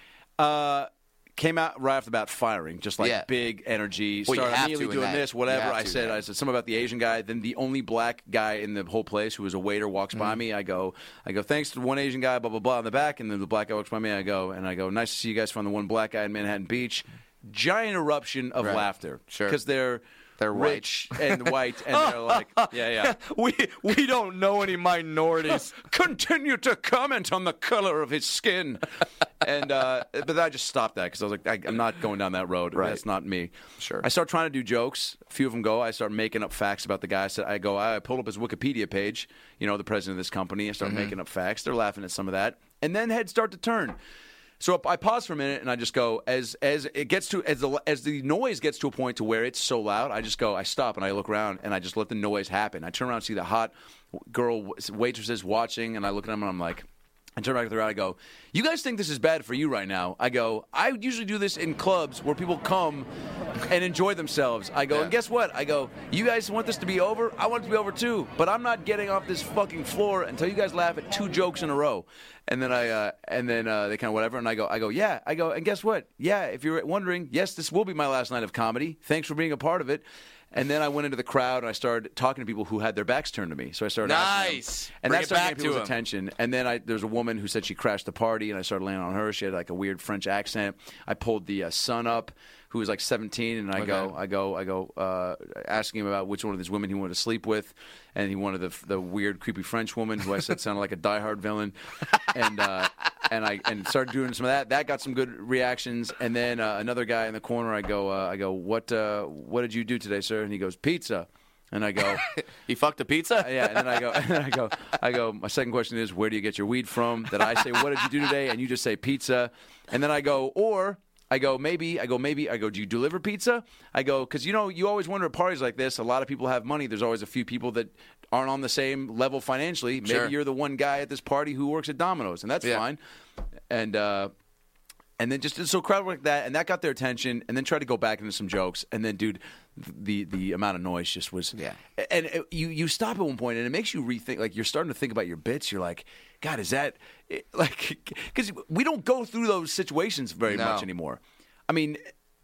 [SPEAKER 4] Uh, came out right off the bat firing, just like
[SPEAKER 2] Yeah.
[SPEAKER 4] big energy.
[SPEAKER 2] Well, you
[SPEAKER 4] Started
[SPEAKER 2] have
[SPEAKER 4] immediately
[SPEAKER 2] to in
[SPEAKER 4] doing
[SPEAKER 2] that.
[SPEAKER 4] this,
[SPEAKER 2] You
[SPEAKER 4] whatever.
[SPEAKER 2] have
[SPEAKER 4] I
[SPEAKER 2] to,
[SPEAKER 4] said,
[SPEAKER 2] yeah.
[SPEAKER 4] I said something about the Asian guy. Then the only black guy in the whole place who was a waiter walks
[SPEAKER 2] Mm.
[SPEAKER 4] by me. I go, I go, thanks to one Asian guy, blah blah blah, in the back. And then the black guy walks by me. I go, and I go, nice to see you guys from the one black guy in Manhattan Beach. Giant eruption of
[SPEAKER 2] Right.
[SPEAKER 4] laughter,
[SPEAKER 2] Sure.
[SPEAKER 4] because they're
[SPEAKER 2] They're white.
[SPEAKER 4] rich and white, and they're like, yeah, yeah.
[SPEAKER 2] we we don't know any minorities.
[SPEAKER 4] Continue to comment on the color of his skin. And uh, but I just stopped that because I was like, I, I'm not going down that road.
[SPEAKER 2] Right.
[SPEAKER 4] That's not me.
[SPEAKER 2] Sure.
[SPEAKER 4] I start trying to do jokes. A few of them go. I start making up facts about the guy. I said, I go. I pulled up his Wikipedia page. You know, the president of this company. I start
[SPEAKER 2] Mm-hmm.
[SPEAKER 4] making up facts. They're laughing at some of that, and then heads start to turn. So I pause for a minute and I just go, as as it gets to as the as the noise gets to a point to where it's so loud, I just go, I stop and I look around and I just let the noise happen. I turn around and see the hot girl waitresses watching, and I look at them and I'm like, I turn back to the crowd. I go, you guys think this is bad for you right now? I go, I usually do this in clubs where people come and enjoy themselves. I go,
[SPEAKER 2] Yeah.
[SPEAKER 4] and guess what? I go, you guys want this to be over? I want it to be over too. But I'm not getting off this fucking floor until you guys laugh at two jokes in a row. And then I, uh, and then uh, they kind of whatever. And I go, I go, yeah. I go, and guess what? Yeah, if you're wondering, yes, this will be my last night of comedy. Thanks for being a part of it. And then I went into the crowd and I started talking to people who had their backs turned to me. So I started asking them.
[SPEAKER 2] Nice.
[SPEAKER 4] And
[SPEAKER 2] Bring
[SPEAKER 4] that
[SPEAKER 2] it
[SPEAKER 4] started
[SPEAKER 2] back
[SPEAKER 4] getting
[SPEAKER 2] to
[SPEAKER 4] people's
[SPEAKER 2] 'em.
[SPEAKER 4] attention. And then I, there was a woman who said she crashed the party, and I started laying on her. She had like a weird French accent. I pulled the uh, son up, who was like seventeen, and I
[SPEAKER 2] Okay.
[SPEAKER 4] go, I go, I go, uh, asking him about which one of these women he wanted to sleep with, and he wanted the the weird, creepy French woman who I said sounded like a Die Hard villain, and uh, and I and started doing some of that. That got some good reactions, and then uh, another guy in the corner. I go, uh, I go, what uh, what did you do today, sir? And he goes, pizza. And I go,
[SPEAKER 2] He fucked a pizza?
[SPEAKER 4] yeah. And then I go, and then I go, I go. My second question is, where do you get your weed from? That I say, what did you do today? And you just say pizza. And then I go, or I go, maybe. I go, maybe. I go, do you deliver pizza? I go, because you know, you always wonder at parties like this. A lot of people have money. There's always a few people that aren't on the same level financially. Maybe
[SPEAKER 2] Sure.
[SPEAKER 4] you're the one guy at this party who works at Domino's, and that's
[SPEAKER 2] Yeah.
[SPEAKER 4] fine. And uh, and then just so crowd work like that, and that got their attention, and then try to go back into some jokes, and then dude, the the amount of noise just was
[SPEAKER 2] Yeah.
[SPEAKER 4] and it, you you stop at one point, and it makes you rethink. Like you're starting to think about your bits. You're like, God, is that it, like because we don't go through those situations very
[SPEAKER 2] No.
[SPEAKER 4] much anymore. I mean,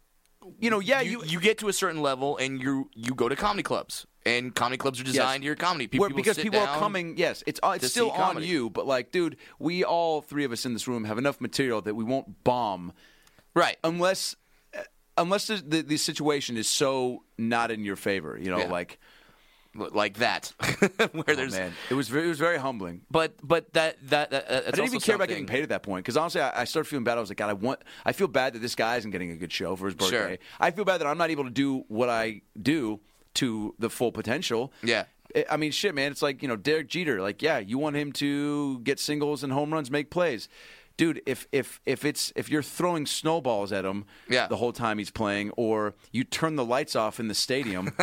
[SPEAKER 4] you know, yeah,
[SPEAKER 2] you,
[SPEAKER 4] you,
[SPEAKER 2] you get to a certain level and you you go to comedy clubs, and comedy clubs are designed to hear comedy. People,
[SPEAKER 4] Where-
[SPEAKER 2] people
[SPEAKER 4] because
[SPEAKER 2] sit
[SPEAKER 4] people are
[SPEAKER 2] down.
[SPEAKER 4] coming. Yes, it's uh,
[SPEAKER 2] to
[SPEAKER 4] it's still
[SPEAKER 2] see
[SPEAKER 4] on
[SPEAKER 2] comedy.
[SPEAKER 4] you, but like, dude, we all three of us in this room have enough material that we won't bomb,
[SPEAKER 2] Right.
[SPEAKER 4] unless uh, unless the, the the situation is so not in your favor. You know,
[SPEAKER 2] Yeah.
[SPEAKER 4] like
[SPEAKER 2] Like that. Where
[SPEAKER 4] oh,
[SPEAKER 2] there's
[SPEAKER 4] man, it was very, it was very humbling.
[SPEAKER 2] But but that that, that that's
[SPEAKER 4] I didn't even
[SPEAKER 2] also
[SPEAKER 4] care about
[SPEAKER 2] something-
[SPEAKER 4] getting paid at that point because honestly, I, I started feeling bad. I was like, God, I want. I feel bad that this guy isn't getting a good show for his birthday.
[SPEAKER 2] Sure.
[SPEAKER 4] I feel bad that I'm not able to do what I do to the full potential.
[SPEAKER 2] Yeah.
[SPEAKER 4] I- I mean, shit, man. It's like, you know, Derek Jeter. Like, yeah, you want him to get singles and home runs, make plays. Dude, if if if it's if you're throwing snowballs at him
[SPEAKER 2] Yeah.
[SPEAKER 4] the whole time he's playing, or you turn the lights off in the stadium,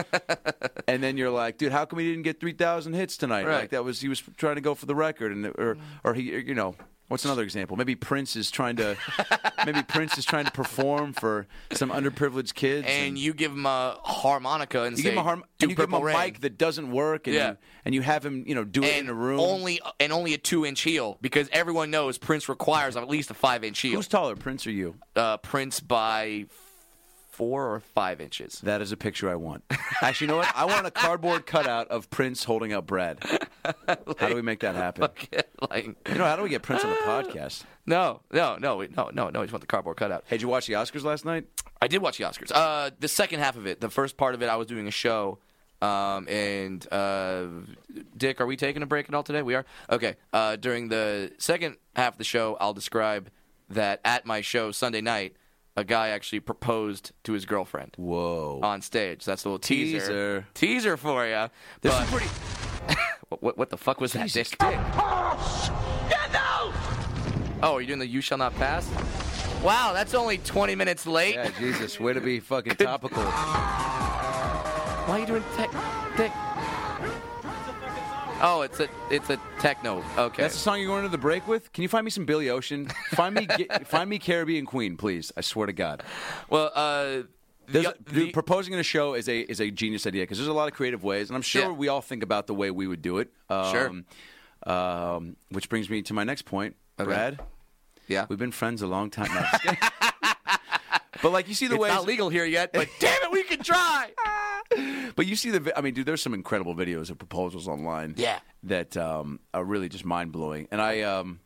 [SPEAKER 4] and then you're like, dude, how come he didn't get three thousand hits tonight?
[SPEAKER 2] Right.
[SPEAKER 4] Like that was he was trying to go for the record, and or or he, you know, What's another example? Maybe Prince is trying to maybe Prince is trying to perform for some underprivileged kids,
[SPEAKER 2] And you give him a harmonica and
[SPEAKER 4] you
[SPEAKER 2] say,
[SPEAKER 4] give him a harm,
[SPEAKER 2] do
[SPEAKER 4] and you give him a
[SPEAKER 2] Purple Rain.
[SPEAKER 4] mic that doesn't work, and
[SPEAKER 2] Yeah.
[SPEAKER 4] you, and you have him, you know, do it
[SPEAKER 2] and
[SPEAKER 4] in a room.
[SPEAKER 2] only and only a two-inch heel because everyone knows Prince requires at least a five-inch heel.
[SPEAKER 4] Who's taller, Prince or you?
[SPEAKER 2] Uh, Prince by four or five inches.
[SPEAKER 4] That is a picture I want. Actually, you know what? I want a cardboard cutout of Prince holding up Brad. How do we make that happen?
[SPEAKER 2] like,
[SPEAKER 4] You know, how do we get Prince on the podcast?
[SPEAKER 2] no, no, no, wait, no, no, no. I just want the cardboard cutout.
[SPEAKER 4] Hey, did you watch the Oscars last night?
[SPEAKER 2] I did watch the Oscars. Uh, the second half of it, the first part of it, I was doing a show. Um, and uh, Dick, are we taking a break at all today? We are? Okay. Uh, during the second half of the show, I'll describe that at my show Sunday night, a guy actually proposed to his girlfriend
[SPEAKER 4] Whoa.
[SPEAKER 2] on stage. That's a little teaser.
[SPEAKER 4] Teaser.
[SPEAKER 2] Teaser for you.
[SPEAKER 4] This
[SPEAKER 2] But
[SPEAKER 4] is pretty.
[SPEAKER 2] what, what, what the fuck was that,
[SPEAKER 4] Jesus,
[SPEAKER 2] Dick? Oh, are you doing the You Shall Not Pass? Wow, that's only twenty minutes late.
[SPEAKER 4] Yeah, Jesus, way to be fucking topical.
[SPEAKER 2] Why are you doing tech? Dick? Oh, it's a it's a techno. Okay.
[SPEAKER 4] That's the song you're going into the break with? Can you find me some Billy Ocean? Find me get, find me Caribbean Queen, please. I swear to God.
[SPEAKER 2] well, uh,
[SPEAKER 4] There's,
[SPEAKER 2] the,
[SPEAKER 4] dude,
[SPEAKER 2] the-
[SPEAKER 4] proposing in a show is a is a genius idea because there's a lot of creative ways, and I'm sure
[SPEAKER 2] Yeah.
[SPEAKER 4] we all think about the way we would do it. Um,
[SPEAKER 2] Sure.
[SPEAKER 4] Um, which brings me to my next point,
[SPEAKER 2] Okay.
[SPEAKER 4] Brad.
[SPEAKER 2] yeah.
[SPEAKER 4] We've been friends a long time now. Just kidding. But like you see the
[SPEAKER 2] It's
[SPEAKER 4] ways,
[SPEAKER 2] not legal here yet, but damn it, we can try.
[SPEAKER 4] but you see the. vi- I mean, dude, there's some incredible videos of proposals online.
[SPEAKER 2] Yeah.
[SPEAKER 4] That um, are really just mind blowing, and I. Um,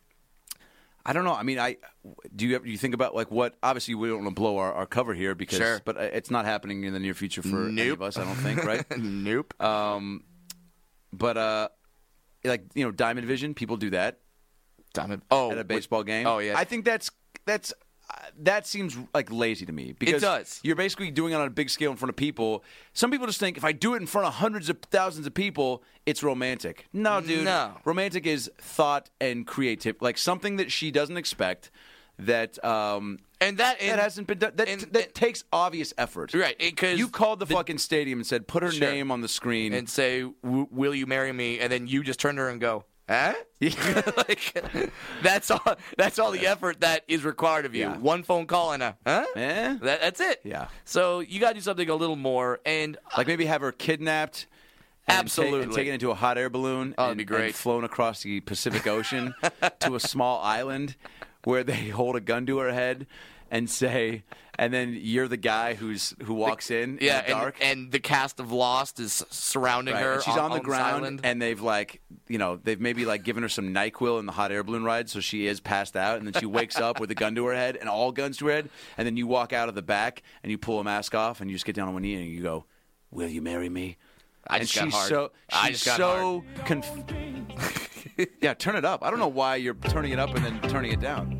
[SPEAKER 4] I don't know. I mean, I do you ever, do you think about like what? Obviously, we don't want to blow our, our cover here because,
[SPEAKER 2] Sure.
[SPEAKER 4] but it's not happening in the near future for any
[SPEAKER 2] Nope.
[SPEAKER 4] of us. I don't think, right?
[SPEAKER 2] nope.
[SPEAKER 4] Um, but uh, like you know, Diamond Vision, people do that
[SPEAKER 2] Diamond. Oh,
[SPEAKER 4] at a baseball game.
[SPEAKER 2] Oh yeah.
[SPEAKER 4] I think that's that's uh, that seems like lazy to me because
[SPEAKER 2] does.
[SPEAKER 4] You're basically doing it on a big scale in front of people. Some people just think if I do it in front of hundreds of thousands of people, it's romantic. No, dude.
[SPEAKER 2] No.
[SPEAKER 4] Romantic is thought and creative, like something that she doesn't expect. That um,
[SPEAKER 2] and that and,
[SPEAKER 4] that hasn't been done. That,
[SPEAKER 2] and-
[SPEAKER 4] that
[SPEAKER 2] and-
[SPEAKER 4] takes obvious effort.
[SPEAKER 2] right because
[SPEAKER 4] You called the, fucking stadium and said, "Put her
[SPEAKER 2] Sure.
[SPEAKER 4] name on the screen."
[SPEAKER 2] and say, w- "Will you marry me?" And then you just turn to her and go, "Huh?" like, that's all. That's all the effort that is required of you.
[SPEAKER 4] Yeah.
[SPEAKER 2] One phone call and a huh?
[SPEAKER 4] Eh?
[SPEAKER 2] That, that's it.
[SPEAKER 4] Yeah.
[SPEAKER 2] So you got to do something a little more. And
[SPEAKER 4] Like maybe have her kidnapped. And ta-
[SPEAKER 2] Absolutely.
[SPEAKER 4] and taken into a hot air balloon.
[SPEAKER 2] Oh, that'd
[SPEAKER 4] and,
[SPEAKER 2] be great.
[SPEAKER 4] And flown across the Pacific Ocean to a small island where they hold a gun to her head and say, and then you're the guy who's who walks in
[SPEAKER 2] yeah,
[SPEAKER 4] in the dark.
[SPEAKER 2] and, and the cast of Lost is surrounding
[SPEAKER 4] Right,
[SPEAKER 2] her.
[SPEAKER 4] and she's on, the
[SPEAKER 2] this
[SPEAKER 4] ground,
[SPEAKER 2] island.
[SPEAKER 4] and they've like, you know, they've maybe like given her some NyQuil in the hot air balloon ride, so she is passed out, and then she wakes up with a gun to her head and all guns to her head, and then you walk out of the back and you pull a mask off and you just get down on one knee and you go, "Will you marry me?"
[SPEAKER 2] I
[SPEAKER 4] and
[SPEAKER 2] just got
[SPEAKER 4] she's
[SPEAKER 2] hard.
[SPEAKER 4] so
[SPEAKER 2] I
[SPEAKER 4] she's
[SPEAKER 2] just got
[SPEAKER 4] so conf- yeah, turn it up. I don't know why you're turning it up and then turning it down.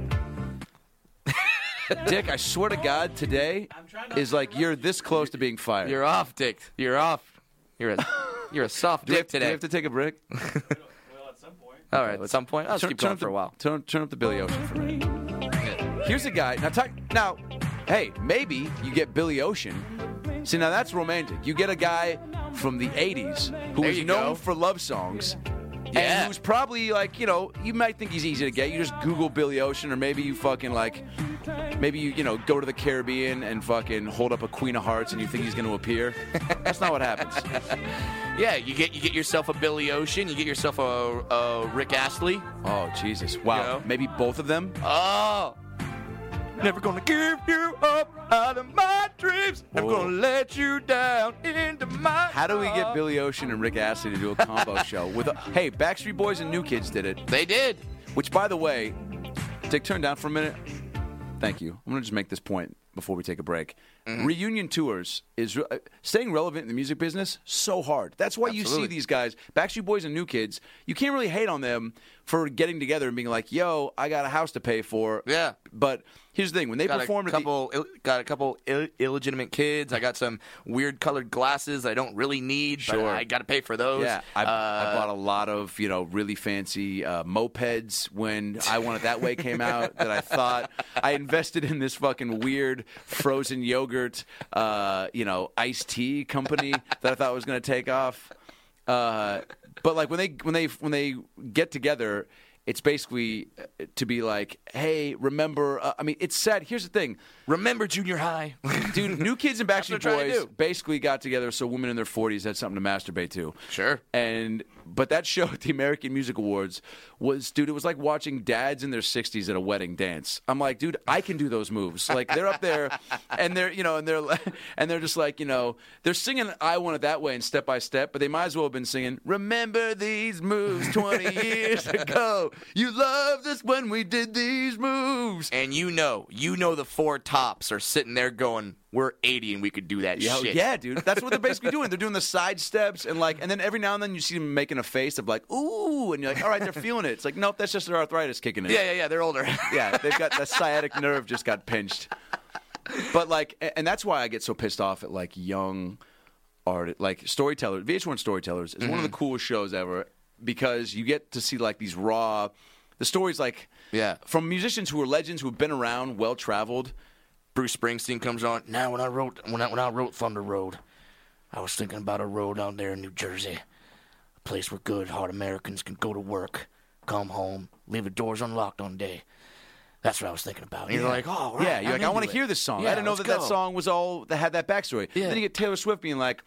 [SPEAKER 4] Dick, I swear to God, today is like you're this close to being fired.
[SPEAKER 2] You're off, Dick. You're off. You're a you're a soft
[SPEAKER 4] do, we
[SPEAKER 2] dick
[SPEAKER 4] have, do we
[SPEAKER 2] today.
[SPEAKER 4] have to take a break?
[SPEAKER 2] All right, at some point, I'll just
[SPEAKER 4] Turn,
[SPEAKER 2] keep
[SPEAKER 4] turn
[SPEAKER 2] going
[SPEAKER 4] up
[SPEAKER 2] for
[SPEAKER 4] the,
[SPEAKER 2] a while.
[SPEAKER 4] Turn, turn up the Billy Ocean for me. Here's a guy. Now, talk, now, hey, maybe you get Billy Ocean. See, now that's romantic. You get a guy from the eighties who
[SPEAKER 2] There
[SPEAKER 4] is
[SPEAKER 2] you
[SPEAKER 4] known
[SPEAKER 2] go.
[SPEAKER 4] for love songs.
[SPEAKER 2] Yeah.
[SPEAKER 4] And who's probably like, you know, you might think he's easy to get. You just Google Billy Ocean, or maybe you fucking like, maybe you, you know, go to the Caribbean and fucking hold up a Queen of Hearts and you think he's going to appear. That's not what happens.
[SPEAKER 2] Yeah, you get you get yourself a Billy Ocean, you get yourself a, a Rick Astley.
[SPEAKER 4] Oh, Jesus. Wow.
[SPEAKER 2] You know?
[SPEAKER 4] Maybe both of them?
[SPEAKER 2] Oh, never gonna give you up out of my dreams. Never
[SPEAKER 4] Whoa.
[SPEAKER 2] gonna let you down into my.
[SPEAKER 4] How do we get
[SPEAKER 2] heart.
[SPEAKER 4] Billy Ocean and Rick Astley to do a combo show? With a, hey, Backstreet Boys and New Kids did it.
[SPEAKER 2] They did.
[SPEAKER 4] Which, by the way, Dick, turn down for a minute. Thank you. I'm going to just make this point before we take a break.
[SPEAKER 2] Mm-hmm.
[SPEAKER 4] Reunion tours is re- uh, staying relevant in the music business so hard. That's why you see
[SPEAKER 2] Absolutely.
[SPEAKER 4] these guys, Backstreet Boys and New Kids. You can't really hate on them for getting together and being like, "Yo, I got a house to pay for."
[SPEAKER 2] Yeah.
[SPEAKER 4] But here's the thing: when they
[SPEAKER 2] Got
[SPEAKER 4] performed
[SPEAKER 2] a
[SPEAKER 4] at the
[SPEAKER 2] couple, Ill, got a couple Ill, illegitimate kids. I got some weird colored glasses I don't really need, but
[SPEAKER 4] Sure.
[SPEAKER 2] I got to pay for those.
[SPEAKER 4] Yeah, I, I
[SPEAKER 2] Uh,
[SPEAKER 4] bought a lot of you know really fancy uh, mopeds when I Want It That Way came out. That I thought I invested in this fucking weird frozen yogurt, uh, you know, iced tea company that I thought was going to take off. Uh, but like when they when they when they get together. it's basically uh, to be like, hey, remember? Uh, I mean, it's sad. Here's the thing.
[SPEAKER 2] Remember junior high?
[SPEAKER 4] Dude, New Kids and
[SPEAKER 2] That's what
[SPEAKER 4] Backstreet
[SPEAKER 2] they're trying to
[SPEAKER 4] Boys
[SPEAKER 2] do.
[SPEAKER 4] basically got together so women in their forties had something to masturbate to.
[SPEAKER 2] Sure.
[SPEAKER 4] And but that show at the American Music Awards was, dude, it was like watching dads in their sixties at a wedding dance. I'm like, dude, I can do those moves. Like they're up there, and they're you know, and they're and they're just like, you know, they're singing "I Want It That Way" and "Step by Step," but they might as well have been singing "Remember these moves twenty years ago. You loved us when we did these moves."
[SPEAKER 2] And you know, you know the four tops are sitting there going, we're eighty and we could do that
[SPEAKER 4] Yeah,
[SPEAKER 2] shit.
[SPEAKER 4] yeah, dude. That's what they're basically doing. They're doing the side steps and like, and then every now and then you see them making a face of like, ooh, and you're like, all right, they're feeling it. It's like, nope, that's just their arthritis kicking in.
[SPEAKER 2] Yeah, yeah, yeah, they're older.
[SPEAKER 4] Yeah, they've got the sciatic nerve just got pinched. But like, and that's why I get so pissed off at like young art, like storytellers. V H one Storytellers is
[SPEAKER 2] Mm-hmm.
[SPEAKER 4] one of the coolest shows ever because you get to see like these raw, the stories like
[SPEAKER 2] Yeah.
[SPEAKER 4] from musicians who are legends who have been around, well traveled.
[SPEAKER 2] Bruce Springsteen comes on. Now, when I wrote when I, when I wrote Thunder Road, I was thinking about a road out there in New Jersey, a place where good, hard Americans can go to work, come home, leave the doors unlocked on day. That's what I was thinking about. And you're like, oh, right,
[SPEAKER 4] Yeah, you're
[SPEAKER 2] I'm
[SPEAKER 4] like, I want to
[SPEAKER 2] into
[SPEAKER 4] hear
[SPEAKER 2] it.
[SPEAKER 4] this song.
[SPEAKER 2] Yeah,
[SPEAKER 4] I didn't know
[SPEAKER 2] let's
[SPEAKER 4] that that
[SPEAKER 2] go.
[SPEAKER 4] song was all that had that backstory.
[SPEAKER 2] Yeah.
[SPEAKER 4] Then you get Taylor Swift being like,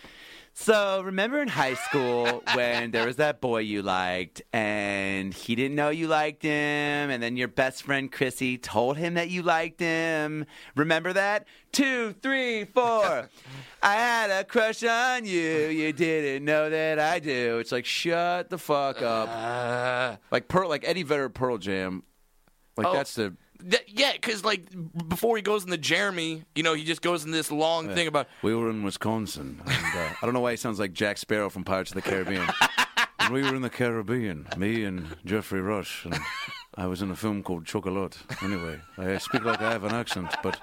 [SPEAKER 4] so remember in high school when there was that boy you liked and he didn't know you liked him and then your best friend Chrissy told him that you liked him. Remember that? Two, three, four. I had a crush on you. You didn't know that I do. It's like, shut the fuck up.
[SPEAKER 2] Uh,
[SPEAKER 4] Like Pearl, like Eddie Vedder, Pearl Jam. Like
[SPEAKER 2] Oh.
[SPEAKER 4] that's the...
[SPEAKER 2] th- yeah, because, like, b- before he goes into Jeremy, you know, he just goes in this long thing about,
[SPEAKER 4] We were in Wisconsin. And, uh, I don't know why he sounds like Jack Sparrow from Pirates of the Caribbean. And we were in the Caribbean, me and Jeffrey Rush, and I was in a film called Chocolat. Anyway, I speak like I have an accent, but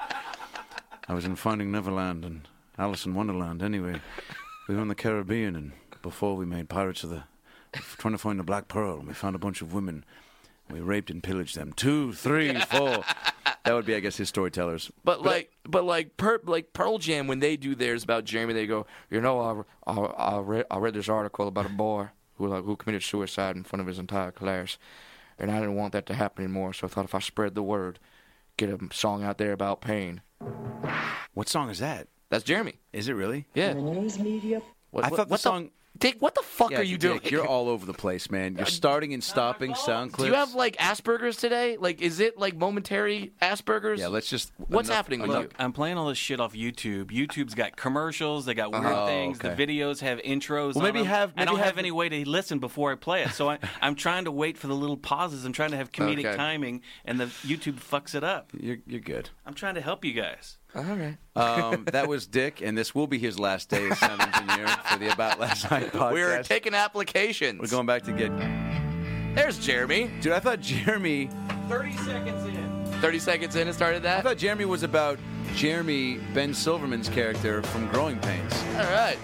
[SPEAKER 4] I was in Finding Neverland and Alice in Wonderland. Anyway, we were in the Caribbean, and before we made Pirates of the... trying to find the Black Pearl, and we found a bunch of women. We raped and pillaged them. Two, three, four. That would be, I guess, his storytellers.
[SPEAKER 2] but like, but like, per, like Pearl Jam, when they do theirs about Jeremy, they go, you know, I, I, I read, I read this article about a boy who like who committed suicide in front of his entire class, and I didn't want that to happen anymore. So I thought if I spread the word, get a song out there about pain.
[SPEAKER 4] What song is that?
[SPEAKER 2] That's Jeremy.
[SPEAKER 4] Is it really?
[SPEAKER 2] Yeah. What,
[SPEAKER 4] I
[SPEAKER 2] what-
[SPEAKER 4] thought the
[SPEAKER 2] what
[SPEAKER 4] song...
[SPEAKER 2] Dick, what the fuck
[SPEAKER 4] Yeah,
[SPEAKER 2] are you doing?
[SPEAKER 4] Dick, you're all over the place, man. You're starting and stopping sound clips.
[SPEAKER 2] Do you have like Asperger's today? Like, is it like momentary Asperger's?
[SPEAKER 4] Yeah, let's just.
[SPEAKER 2] What's
[SPEAKER 4] enough-
[SPEAKER 2] happening with
[SPEAKER 4] enough-
[SPEAKER 2] you?
[SPEAKER 8] I'm playing all this shit off YouTube. YouTube's got commercials. They got weird
[SPEAKER 4] Oh,
[SPEAKER 8] things.
[SPEAKER 4] okay.
[SPEAKER 8] The videos have intros.
[SPEAKER 4] Well,
[SPEAKER 8] on
[SPEAKER 4] maybe
[SPEAKER 8] them.
[SPEAKER 4] have-
[SPEAKER 8] I
[SPEAKER 4] maybe
[SPEAKER 8] don't have,
[SPEAKER 4] have-
[SPEAKER 8] any way to listen before I play it, so I, I'm trying to wait for the little pauses. I'm trying to have comedic
[SPEAKER 2] Okay.
[SPEAKER 8] timing, and the YouTube fucks it up.
[SPEAKER 4] You're, you're good.
[SPEAKER 8] I'm trying to help you guys.
[SPEAKER 2] All right.
[SPEAKER 4] Um, that was Dick, and this will be his last day as sound engineer for the About Last Night podcast.
[SPEAKER 2] We're taking applications.
[SPEAKER 4] We're going back to get.
[SPEAKER 2] There's Jeremy.
[SPEAKER 4] Dude, I thought Jeremy.
[SPEAKER 8] Thirty seconds in.
[SPEAKER 2] thirty seconds in and started
[SPEAKER 4] I
[SPEAKER 2] that.
[SPEAKER 4] thought Jeremy was about Jeremy Ben Silverman's character from Growing Pains.
[SPEAKER 2] All right.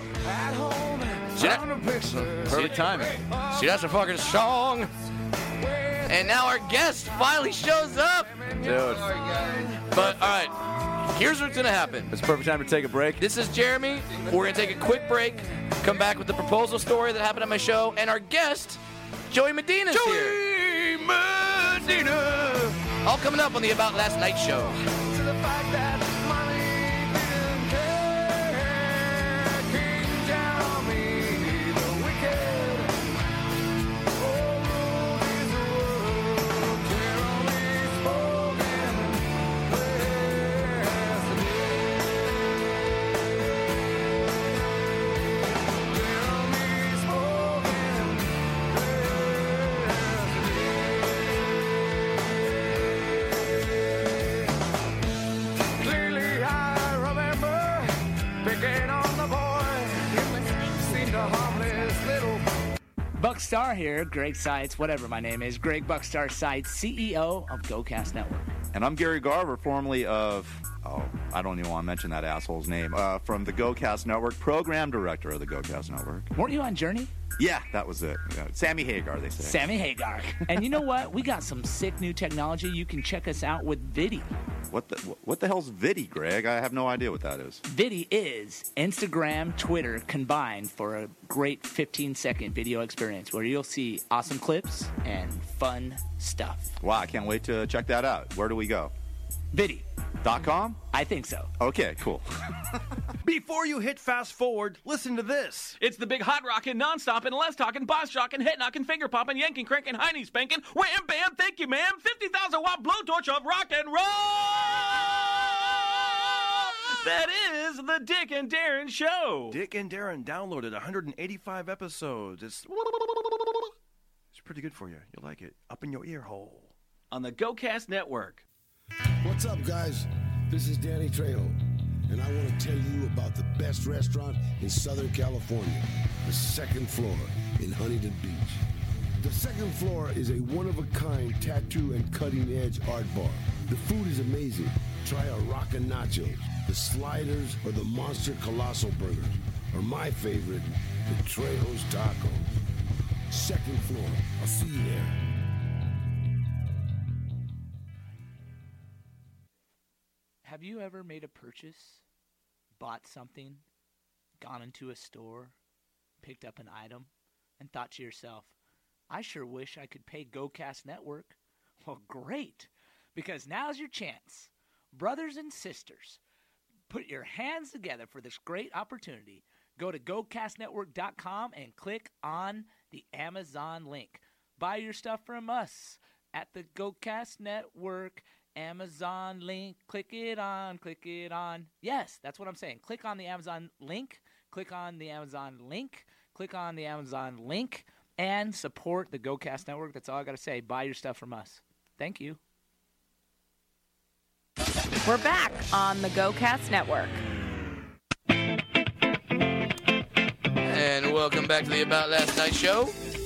[SPEAKER 2] See, that,
[SPEAKER 4] Perfect timing.
[SPEAKER 2] see, that's a fucking song. And now our guest finally shows up.
[SPEAKER 4] Dude,
[SPEAKER 2] But all right, here's what's gonna happen.
[SPEAKER 4] it's a perfect time to take a break.
[SPEAKER 2] This is Jeremy. We're gonna take a quick break. Come back with the proposal story that happened at my show, and our guest, Joey Medina's here.
[SPEAKER 4] Joey Medina.
[SPEAKER 2] All coming up on the About Last Night show.
[SPEAKER 1] Clearly I remember picking on the boy. Seemed a harmless little
[SPEAKER 9] Buckstar here, Greg Seitz, whatever my name is, Greg Buckstar Seitz, C E O of GoCast Network.
[SPEAKER 10] And I'm Gary Garver, formerly of oh, I don't even want to mention that asshole's name, uh, from the GoCast Network, program director of the GoCast Network.
[SPEAKER 9] Weren't you on Journey?
[SPEAKER 10] Yeah, that was it. Yeah, Sammy Hagar, they say.
[SPEAKER 9] Sammy Hagar. And you know what? We got some sick new technology. You can check us out with Vidi.
[SPEAKER 10] What the what the hell's Vidi, Greg? I have no idea what that is.
[SPEAKER 9] Vidi is Instagram, Twitter combined for a great fifteen-second video experience where you'll see awesome clips and fun stuff.
[SPEAKER 10] Wow, I can't wait to check that out. Where do we go?
[SPEAKER 9] Vidi.
[SPEAKER 10] Dot com?
[SPEAKER 9] I think so.
[SPEAKER 10] Okay, cool.
[SPEAKER 11] Before you hit fast forward, listen to this.
[SPEAKER 8] It's the big hot rockin', non-stop, and less talking, boss jockin', hit knockin', finger poppin', yanking, cranking, hiney spanking, wham bam, thank you ma'am, fifty thousand watt blowtorch of rock and roll! That is the Dick and Darren Show.
[SPEAKER 11] Dick and Darren downloaded one hundred eighty-five episodes. It's, it's pretty good for you. You'll like it. Up in your ear hole.
[SPEAKER 8] On the GoCast Network.
[SPEAKER 12] What's up, guys? This is Danny Trejo, and I want to tell you about the best restaurant in Southern California, the Second Floor in Huntington Beach. The Second Floor is a one-of-a-kind tattoo and cutting-edge art bar. The food is amazing. Try our Rockin' Nachos, the sliders, or the Monster Colossal Burgers, or my favorite, the Trejo's Tacos. Second Floor. I'll see you there.
[SPEAKER 9] Have you ever made a purchase, bought something, gone into a store, picked up an item, and thought to yourself, I sure wish I could pay GoCast Network? Well, great, because now's your chance. Brothers and sisters, put your hands together for this great opportunity. Go to go cast network dot com and click on the Amazon link. Buy your stuff from us at the GoCast Network Amazon link. Click it on, click it on. Yes, that's what I'm saying. Click on the Amazon link. Click on the Amazon link. Click on the Amazon link and support the GoCast Network. That's all I got to say. Buy your stuff from us. Thank you.
[SPEAKER 13] We're back on the GoCast Network.
[SPEAKER 2] And welcome back to the About Last Night Show.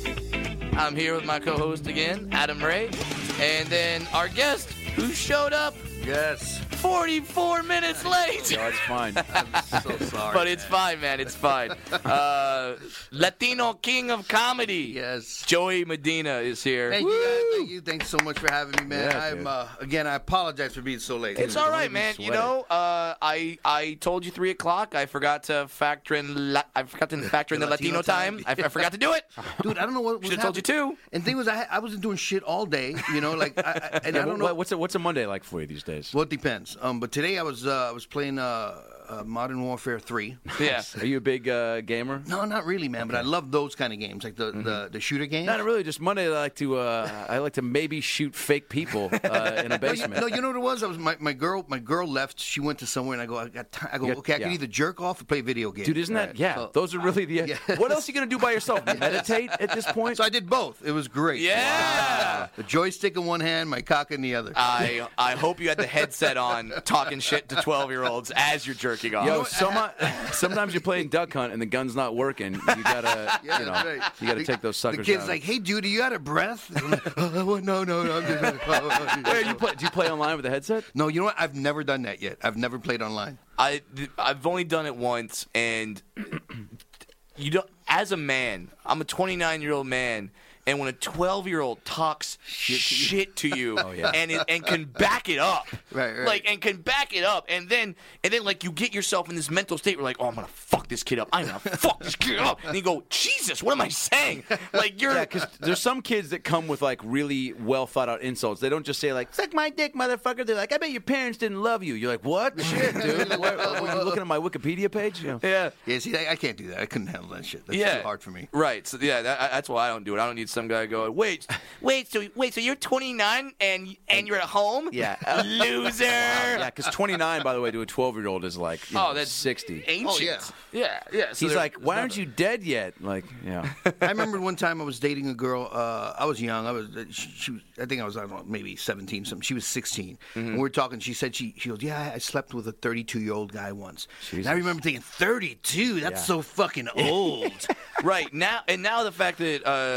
[SPEAKER 2] I'm here with my co-host again, Adam Ray. And then our guest, who showed up
[SPEAKER 3] Yes.
[SPEAKER 2] forty-four minutes late.
[SPEAKER 4] No, it's fine.
[SPEAKER 3] I'm so sorry.
[SPEAKER 2] But it's fine, man. It's fine. Uh, Latino King of Comedy.
[SPEAKER 3] Yes.
[SPEAKER 2] Joey Medina is here.
[SPEAKER 3] Thank you, guys. Thank you. Thanks so much for having me, man.
[SPEAKER 2] Yeah,
[SPEAKER 3] I'm
[SPEAKER 2] dude.
[SPEAKER 3] uh, again. I apologize for being so late.
[SPEAKER 2] It's all right, man. You know, uh, I I told you three o'clock. I forgot to factor in. La- I forgot to factor in the,
[SPEAKER 3] The
[SPEAKER 2] Latino,
[SPEAKER 3] Latino
[SPEAKER 2] time.
[SPEAKER 3] time.
[SPEAKER 2] I, I forgot to do it.
[SPEAKER 3] Dude, I don't know what.
[SPEAKER 2] Should have told you too.
[SPEAKER 3] And the thing was, I, I wasn't doing shit all day. You know, like, I, I, and
[SPEAKER 4] Yeah,
[SPEAKER 3] I don't
[SPEAKER 4] what-
[SPEAKER 3] know.
[SPEAKER 4] What's a, what's a Monday like for you these days?
[SPEAKER 3] Well, it depends. Um, but today I was uh, I was playing uh, uh, Modern Warfare three.
[SPEAKER 2] Yeah.
[SPEAKER 4] Are you a big uh, gamer?
[SPEAKER 3] No, not really, man. But I love those kind of games, like the, the, the shooter games.
[SPEAKER 4] Not really. Just Monday, I like to uh, I like to maybe shoot fake people uh, in a
[SPEAKER 3] No, you,
[SPEAKER 4] basement.
[SPEAKER 3] no, you know what it was? I was my, my girl. My girl left. She went to somewhere, and I go. I got. Time. I go.
[SPEAKER 4] You got-
[SPEAKER 3] okay, I can
[SPEAKER 4] yeah.
[SPEAKER 3] either jerk off or play video games.
[SPEAKER 4] Dude, isn't that
[SPEAKER 3] Right.
[SPEAKER 4] yeah?
[SPEAKER 3] So-
[SPEAKER 4] those are really the.
[SPEAKER 3] Yeah.
[SPEAKER 4] What else are you gonna do by yourself? Meditate at this point?
[SPEAKER 3] So I did both. It was great.
[SPEAKER 2] Yeah.
[SPEAKER 3] The joystick in one hand, my cock in the other.
[SPEAKER 2] I I hope you had the headset on, talking shit to twelve-year-olds as you're jerking off.
[SPEAKER 4] Yo, some, sometimes you're playing duck hunt and the gun's not working. You gotta,
[SPEAKER 3] Yeah,
[SPEAKER 4] you know,
[SPEAKER 3] that's right.
[SPEAKER 4] you gotta
[SPEAKER 3] The-
[SPEAKER 4] take those suckers
[SPEAKER 3] The kid's
[SPEAKER 4] out.
[SPEAKER 3] like, "Hey, Judy, you out of breath?" I'm like, oh, no, no, no. I'm just,
[SPEAKER 4] Wait, you play, do you play online with a headset?
[SPEAKER 3] No, you know what? I've never done that yet. I've never played online.
[SPEAKER 2] I I've only done it once, and you don't. As a man, I'm a twenty-nine-year-old man, and when a twelve-year-old talks shit to you,
[SPEAKER 4] Oh, yeah.
[SPEAKER 2] and it, and can back it up,
[SPEAKER 3] Right, right.
[SPEAKER 2] like and can back it up, and then and then like you get yourself in this mental state where like, oh, I'm gonna fuck this kid up. I'm gonna fuck this kid up, and you go, Jesus, what am I saying? Like you're.
[SPEAKER 4] Yeah, because there's some kids that come with like really well thought out insults. They don't just say like "suck my dick, motherfucker." They're like, "I bet your parents didn't love you." You're like, "What? Shit, dude? What, what, you looking at my Wikipedia page?" You know?
[SPEAKER 2] yeah.
[SPEAKER 3] Yeah, see, I, I can't do that. I couldn't handle that shit. That's
[SPEAKER 2] yeah,
[SPEAKER 3] too hard for me.
[SPEAKER 2] Right. So yeah, that, that's why I don't do it. I don't need some guy going, wait, wait, so wait, so you're twenty-nine and and you're at home?
[SPEAKER 4] Yeah,
[SPEAKER 2] loser.
[SPEAKER 4] Yeah, because twenty-nine, by the way, to a twelve-year-old is like you
[SPEAKER 2] Oh,
[SPEAKER 4] know,
[SPEAKER 2] that's
[SPEAKER 4] sixty.
[SPEAKER 2] Ancient.
[SPEAKER 3] Oh, yeah.
[SPEAKER 2] yeah, yeah. So
[SPEAKER 4] He's
[SPEAKER 2] there-
[SPEAKER 4] like, "Why aren't you dead yet?" Like, yeah.
[SPEAKER 3] I remember one time I was dating a girl. Uh, I was young. I was. uh, She, she was. I think I was. I don't know, maybe seventeen. Something. She was sixteen. And we were talking. She said she. She goes, "Yeah, I slept with a thirty-two-year-old guy once." And I remember thinking, thirty-two. That's
[SPEAKER 4] Yeah.
[SPEAKER 3] so fucking old.
[SPEAKER 2] Right now, and now the fact that uh, you're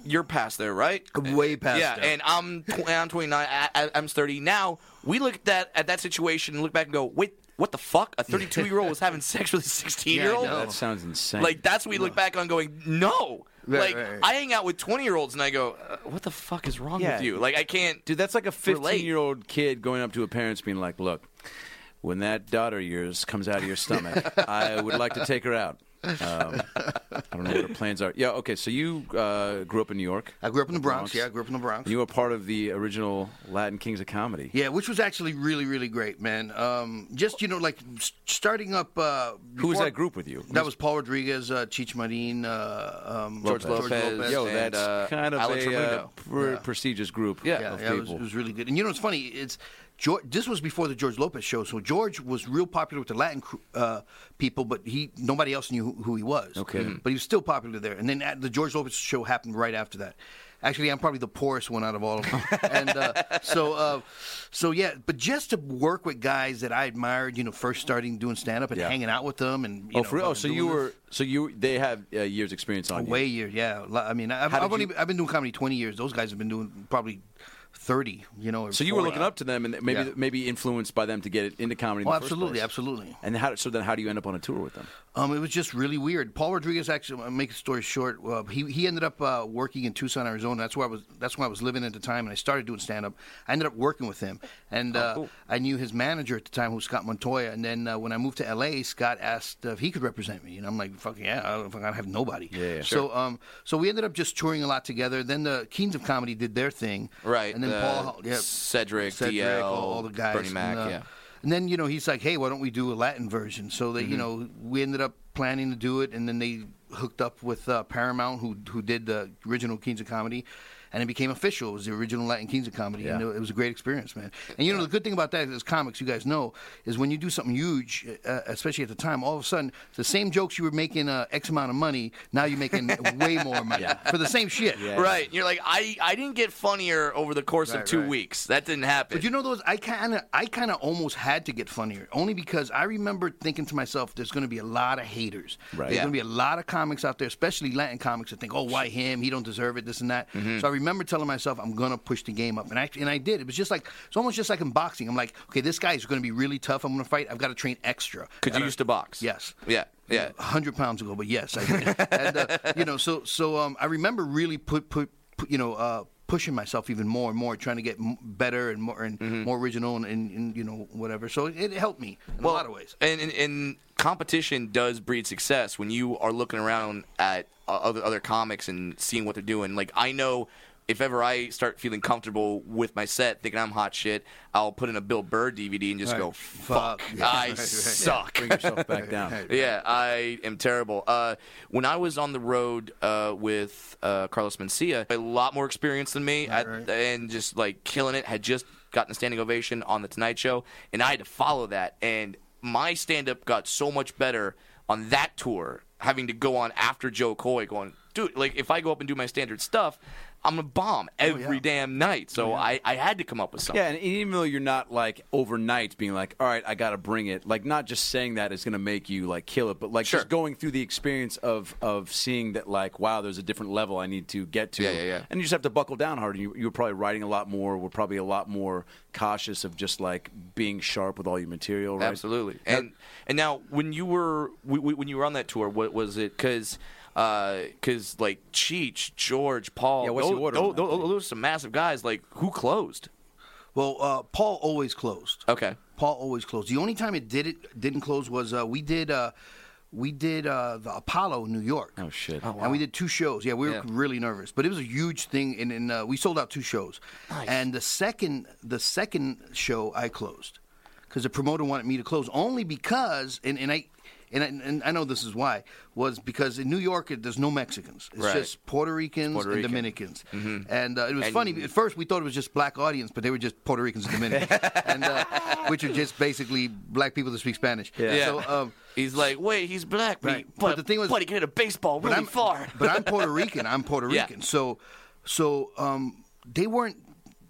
[SPEAKER 2] you're past there, right?
[SPEAKER 14] Way past
[SPEAKER 2] yeah,
[SPEAKER 14] there.
[SPEAKER 2] and I'm tw- I'm twenty-nine. I, I, I'm thirty now. We look at that at that situation and look back and go, wait, what the fuck? A thirty-two year old was having sex with a sixteen year old?
[SPEAKER 4] Yeah, that sounds insane.
[SPEAKER 2] Like that's what we look back on, going, no.
[SPEAKER 14] Right,
[SPEAKER 2] like
[SPEAKER 14] right, right.
[SPEAKER 2] I hang out with twenty year olds and I go, uh, what the fuck is wrong
[SPEAKER 4] Yeah.
[SPEAKER 2] with you? Like I can't.
[SPEAKER 4] Dude, that's like a
[SPEAKER 2] relate.
[SPEAKER 4] fifteen-year-old kid going up to a parents being like, look, when that daughter of yours comes out of your stomach, I would like to take her out. Um, I don't know what her plans are. Yeah, okay, so you uh, grew up in New York.
[SPEAKER 14] I grew up in the Bronx. Yeah, I grew up in the Bronx.
[SPEAKER 4] And you were part of the original Latin Kings of Comedy.
[SPEAKER 14] Yeah, which was actually really, really great, man. Um, just, you know, like s- starting up. Uh,
[SPEAKER 4] Who was
[SPEAKER 14] before-
[SPEAKER 4] that group with you?
[SPEAKER 14] That was Paul Rodriguez, uh, Cheech Marin, uh, um,
[SPEAKER 2] George Lopez.
[SPEAKER 4] Yo,
[SPEAKER 2] and,
[SPEAKER 4] that's
[SPEAKER 2] uh,
[SPEAKER 4] kind of
[SPEAKER 2] Alex
[SPEAKER 4] a uh,
[SPEAKER 2] Raimundo.
[SPEAKER 4] pre-
[SPEAKER 14] Yeah.
[SPEAKER 4] prestigious group
[SPEAKER 2] Yeah.
[SPEAKER 14] Yeah,
[SPEAKER 4] of
[SPEAKER 14] yeah, it was,
[SPEAKER 4] people.
[SPEAKER 14] it was really good. And you know what's funny? It's George, this was before the George Lopez show, so George was real popular with the Latin cr- uh, people, but he nobody else knew who, who he was.
[SPEAKER 4] Okay. Mhm.
[SPEAKER 14] But he was still popular there. And then at the George Lopez show happened right after that. Actually, I'm probably the poorest one out of all of them. and uh, so, uh, so yeah. But just to work with guys that I admired, you know, first starting doing stand up and
[SPEAKER 4] Yeah.
[SPEAKER 14] hanging out with them, and you
[SPEAKER 4] Oh,
[SPEAKER 14] know,
[SPEAKER 4] for real? Oh, so
[SPEAKER 14] doing
[SPEAKER 4] you
[SPEAKER 14] this-
[SPEAKER 4] were, so you, they have uh, years experience on you.
[SPEAKER 14] way years, yeah. Li- I mean, I've,
[SPEAKER 4] How did
[SPEAKER 14] I've only
[SPEAKER 4] you-
[SPEAKER 14] I've been doing comedy twenty years. Those guys have been doing probably thirty. You know, or
[SPEAKER 4] So you were
[SPEAKER 14] forty.
[SPEAKER 4] looking up to them, and maybe
[SPEAKER 14] Yeah.
[SPEAKER 4] maybe influenced by them to get into comedy. In
[SPEAKER 14] Oh,
[SPEAKER 4] the first
[SPEAKER 14] absolutely,
[SPEAKER 4] place.
[SPEAKER 14] absolutely.
[SPEAKER 4] And how? So then, how do you end up on a tour with them?
[SPEAKER 14] Um, it was just really weird. Paul Rodriguez, actually, I'll make the story short. Uh, he he ended up uh, working in Tucson, Arizona. That's where I was. That's where I was living at the time, and I started doing stand up. I ended up working with him, and uh,
[SPEAKER 2] cool.
[SPEAKER 14] I knew his manager at the time, who was Scott Montoya. And then uh, when I moved to L A, Scott asked if he could represent me, and I'm like, "Fuck yeah, I don't, I have nobody."
[SPEAKER 4] Yeah, yeah,
[SPEAKER 14] so um, so we ended up just touring a lot together. Then the Kings of Comedy did their thing,
[SPEAKER 2] Right.
[SPEAKER 14] And then
[SPEAKER 2] uh,
[SPEAKER 14] Paul, yeah,
[SPEAKER 2] Cedric,
[SPEAKER 14] Cedric,
[SPEAKER 2] D L,
[SPEAKER 14] all, all the guys,
[SPEAKER 2] Bernie Mac,
[SPEAKER 14] and, uh,
[SPEAKER 2] yeah.
[SPEAKER 14] And then, you know, he's like, hey, why don't we do a Latin version? So they,
[SPEAKER 2] Mm-hmm.
[SPEAKER 14] you know, we ended up planning to do it, and then they hooked up with uh, Paramount, who who did the original Kings of Comedy, and it became official. It was the original Latin Kings of Comedy, and
[SPEAKER 4] Yeah.
[SPEAKER 14] it, it was a great experience, man. And you know, the good thing about that as comics, you guys know, is when you do something huge, uh, especially at the time, all of a sudden, the same jokes you were making uh, X amount of money, now you're making way more money for the same shit.
[SPEAKER 2] Right. You're like, I, I didn't get funnier over the course
[SPEAKER 14] Right,
[SPEAKER 2] of two
[SPEAKER 14] right.
[SPEAKER 2] weeks. That didn't happen.
[SPEAKER 14] But you know those I kind of I kind of almost had to get funnier, only because I remember thinking to myself, there's going to be a lot of haters.
[SPEAKER 4] Right.
[SPEAKER 14] There's
[SPEAKER 2] Yeah.
[SPEAKER 14] going to be a lot of comics out there, especially Latin comics, that think, oh, why him? He don't deserve it. This and that.
[SPEAKER 2] Mm-hmm.
[SPEAKER 14] So I remember telling myself, I'm going to push the game up, and I and I did. It was just like it's almost just like in boxing. I'm like, okay, this guy is going to be really tough. I'm going to fight. I've got to train extra.
[SPEAKER 2] Because you
[SPEAKER 14] Gotta-
[SPEAKER 2] used to box.
[SPEAKER 14] Yes.
[SPEAKER 2] Yeah. Yeah.
[SPEAKER 14] A hundred pounds ago, but yes, I did. and uh, you know, so so um, I remember really put put, put you know uh, pushing myself even more and more, trying to get m- better and more and
[SPEAKER 2] Mm-hmm.
[SPEAKER 14] more original and, and, and you know whatever. So it, it helped me in a lot of ways.
[SPEAKER 2] And, and, and competition does breed success when you are looking around at uh, other other comics and seeing what they're doing. Like I know if ever I start feeling comfortable with my set, thinking I'm hot shit, I'll put in a Bill Burr D V D and just
[SPEAKER 14] Right.
[SPEAKER 2] go, fuck,
[SPEAKER 14] Fuck. Yeah,
[SPEAKER 2] I
[SPEAKER 14] right, right.
[SPEAKER 2] suck.
[SPEAKER 4] Bring yourself back down.
[SPEAKER 2] Yeah, I am terrible. Uh, when I was on the road uh, with uh, Carlos Mencia, a lot more experience than me, at,
[SPEAKER 14] right.
[SPEAKER 2] and just like killing it. Had just gotten a standing ovation on the Tonight Show, and I had to follow that. And my stand-up got so much better on that tour, having to go on after Joe Coy, going, dude, like if I go up and do my standard stuff, I'm gonna bomb every damn night. So I, I had to come up with something.
[SPEAKER 4] Yeah, and even though you're not like overnight being like, all right, I got to bring it. Like, not just saying that is going to make you like kill it, but like
[SPEAKER 2] Sure.
[SPEAKER 4] just going through the experience of of seeing that, like, wow, there's a different level I need to get to.
[SPEAKER 2] Yeah, yeah, yeah.
[SPEAKER 4] And you just have to buckle down harder. You, you were probably writing a lot more. We're probably a lot more cautious of just like being sharp with all your material. Right?
[SPEAKER 2] Absolutely. And and now when you were w- w- when you were on that tour, what was it? Because because like Cheech, George, Paul,
[SPEAKER 4] Yeah, what's the
[SPEAKER 2] those,
[SPEAKER 4] order on
[SPEAKER 2] those,
[SPEAKER 4] that,
[SPEAKER 2] those, those are some massive guys. Like who closed?
[SPEAKER 14] Well, uh, Paul always closed.
[SPEAKER 2] Okay.
[SPEAKER 14] Paul always closed. The only time it did it didn't close was uh, we did uh, we did uh, the Apollo in New York.
[SPEAKER 4] Oh shit!
[SPEAKER 14] And we did two shows. Yeah, we were
[SPEAKER 2] Yeah.
[SPEAKER 14] really nervous, but it was a huge thing, and, and uh, we sold out two shows.
[SPEAKER 2] Nice.
[SPEAKER 14] And the second, the second show, I closed because the promoter wanted me to close only because, and, and I. And I, and I know this is why, was because in New York there's no Mexicans. It's
[SPEAKER 2] Right.
[SPEAKER 14] just Puerto Ricans
[SPEAKER 2] Puerto
[SPEAKER 14] and
[SPEAKER 2] Rican.
[SPEAKER 14] Dominicans.
[SPEAKER 2] Mhm.
[SPEAKER 14] And uh, it was
[SPEAKER 2] And-
[SPEAKER 14] funny. At first we thought it was just black audience, but they were just Puerto Ricans and Dominicans, and uh, which are just basically black people that speak Spanish.
[SPEAKER 2] Yeah.
[SPEAKER 14] So, um,
[SPEAKER 2] He's like, wait, he's black, but,
[SPEAKER 14] Right.
[SPEAKER 2] he,
[SPEAKER 14] But
[SPEAKER 2] but,
[SPEAKER 14] the thing was-
[SPEAKER 2] but he can hit a baseball
[SPEAKER 14] but
[SPEAKER 2] really
[SPEAKER 14] I'm
[SPEAKER 2] far.
[SPEAKER 14] But I'm Puerto Rican. I'm Puerto
[SPEAKER 2] Yeah.
[SPEAKER 14] Rican. So, so um, they weren't.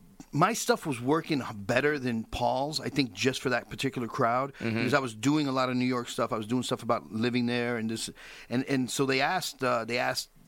[SPEAKER 14] My stuff was working better than Paul's, I think, just for that particular crowd,
[SPEAKER 2] Mm-hmm.
[SPEAKER 14] because I was doing a lot of New York stuff. I was doing stuff about living there and this, and and so they asked uh, they asked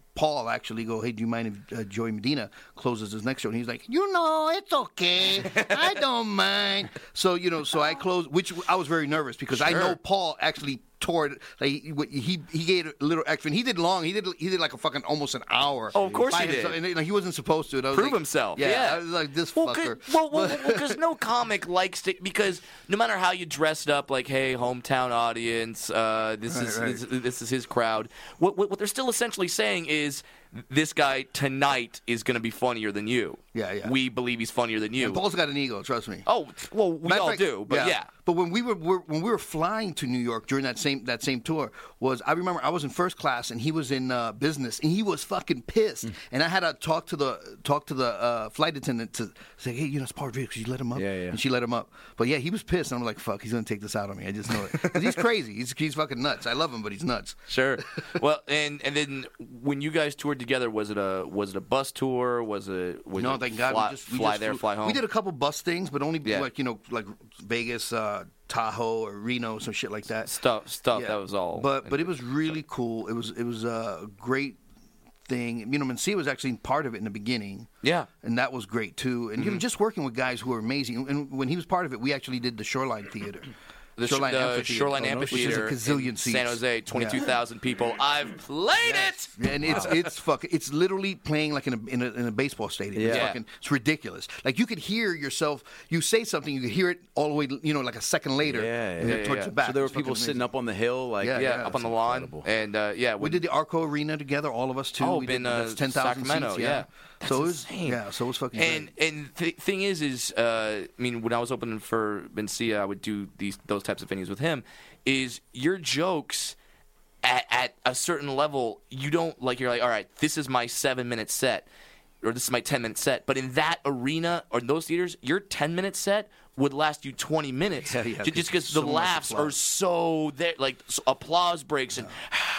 [SPEAKER 14] Paul actually go, hey, do you mind if uh, Joey Medina closes his next show? And he's like, you know, it's okay. I don't mind. So, you know, so I closed, which I was very nervous because I
[SPEAKER 2] Sure.
[SPEAKER 14] know Paul actually toured, like, he he he gave a little extra. And he did long. He did he did like a fucking almost an hour.
[SPEAKER 2] Oh, of course
[SPEAKER 14] by
[SPEAKER 2] he did.
[SPEAKER 14] himself. And like, he wasn't supposed to. And I was
[SPEAKER 2] Prove
[SPEAKER 14] like,
[SPEAKER 2] himself.
[SPEAKER 14] Yeah,
[SPEAKER 2] Yeah.
[SPEAKER 14] I was like, this
[SPEAKER 2] Well,
[SPEAKER 14] fucker.
[SPEAKER 2] cause, well, well, because no comic likes to, because no matter how you dressed up, like, hey, hometown audience, uh, this
[SPEAKER 14] Right,
[SPEAKER 2] is
[SPEAKER 14] right.
[SPEAKER 2] This, this is his crowd. What, what what they're still essentially saying is, this guy tonight is going to be funnier than you.
[SPEAKER 14] Yeah, yeah.
[SPEAKER 2] We believe he's funnier than you.
[SPEAKER 14] And Paul's got an ego, trust me.
[SPEAKER 2] Oh, well, we
[SPEAKER 14] Matter of
[SPEAKER 2] all
[SPEAKER 14] fact,
[SPEAKER 2] do, but yeah.
[SPEAKER 14] But when we were, were when we were flying to New York during that same that same tour, was I remember I was in first class and he was in uh, business and he was fucking pissed.
[SPEAKER 2] Mm.
[SPEAKER 14] And I had to talk to the talk to the uh, flight attendant to say, hey, you know, it's Paul Rodriguez. Could you let him up?
[SPEAKER 4] Yeah, yeah.
[SPEAKER 14] And she let him up. But yeah, he was pissed. And I'm like, fuck, he's gonna take this out on me. I just know it. 'Cause he's crazy. He's he's fucking nuts. I love him, but he's nuts.
[SPEAKER 2] Sure. Well, and and then when you guys toured together, was it a was it a bus tour? Was it was
[SPEAKER 14] no,
[SPEAKER 2] it
[SPEAKER 14] thank God.
[SPEAKER 2] fly,
[SPEAKER 14] we just, we
[SPEAKER 2] fly
[SPEAKER 14] just
[SPEAKER 2] there,
[SPEAKER 14] flew-
[SPEAKER 2] fly home?
[SPEAKER 14] We did a couple bus things, but only
[SPEAKER 2] Yeah.
[SPEAKER 14] like you know, like Vegas, uh, Tahoe, or Reno, some shit like that.
[SPEAKER 2] stuff stuff
[SPEAKER 14] Yeah.
[SPEAKER 2] that was all.
[SPEAKER 14] But but it was really cool. It was it was a great thing. You know, Mencia was actually part of it in the beginning.
[SPEAKER 2] Yeah.
[SPEAKER 14] And that was great too. And you know,
[SPEAKER 2] Mhm.
[SPEAKER 14] just working with guys who are amazing. And when he was part of it, we actually did the Shoreline Theater.
[SPEAKER 2] The sh-
[SPEAKER 14] Shoreline
[SPEAKER 2] the
[SPEAKER 14] Amphitheater.
[SPEAKER 2] Shoreline
[SPEAKER 14] Which
[SPEAKER 2] Amphitheater
[SPEAKER 14] is a gazillion
[SPEAKER 2] in
[SPEAKER 14] seats.
[SPEAKER 2] San Jose, twenty-two thousand people. I've played it.
[SPEAKER 14] And it's it's fucking it's literally playing like in a in a, in a baseball stadium. It's
[SPEAKER 2] Yeah.
[SPEAKER 14] fucking it's ridiculous. Like you could hear yourself. You say something, you could hear it all the way. You know, like a second later.
[SPEAKER 4] Yeah,
[SPEAKER 14] and
[SPEAKER 4] yeah,
[SPEAKER 14] then towards
[SPEAKER 2] yeah.
[SPEAKER 14] the back.
[SPEAKER 4] So there were
[SPEAKER 14] It's fucking
[SPEAKER 4] people sitting
[SPEAKER 14] amazing.
[SPEAKER 4] up on the hill, like
[SPEAKER 14] Yeah,
[SPEAKER 2] Yeah,
[SPEAKER 14] yeah,
[SPEAKER 2] up on
[SPEAKER 14] it's
[SPEAKER 2] the lawn,
[SPEAKER 4] incredible.
[SPEAKER 2] and uh, yeah,
[SPEAKER 14] We
[SPEAKER 2] when-
[SPEAKER 14] did the Arco Arena together, all of us too.
[SPEAKER 2] Oh,
[SPEAKER 14] we
[SPEAKER 2] been,
[SPEAKER 14] did,
[SPEAKER 2] uh,
[SPEAKER 14] that's ten thousand
[SPEAKER 2] Sacramento,
[SPEAKER 14] seats.
[SPEAKER 2] yeah.
[SPEAKER 14] So it
[SPEAKER 2] That's
[SPEAKER 14] was,
[SPEAKER 2] insane.
[SPEAKER 14] yeah, so it was fucking
[SPEAKER 2] And
[SPEAKER 14] great.
[SPEAKER 2] and the thing is, is uh, I mean, when I was opening for Mencia, I would do these those types of venues with him. Is your jokes at, at a certain level? You don't like. You're like, all right, this is my seven minute set, or this is my ten minute set. But in that arena or in those theaters, your ten minute set would last you twenty minutes.
[SPEAKER 14] Yeah, yeah,
[SPEAKER 2] Ju- just because
[SPEAKER 14] so
[SPEAKER 2] the
[SPEAKER 14] much
[SPEAKER 2] laughs
[SPEAKER 14] applause.
[SPEAKER 2] are so there, like so applause breaks and.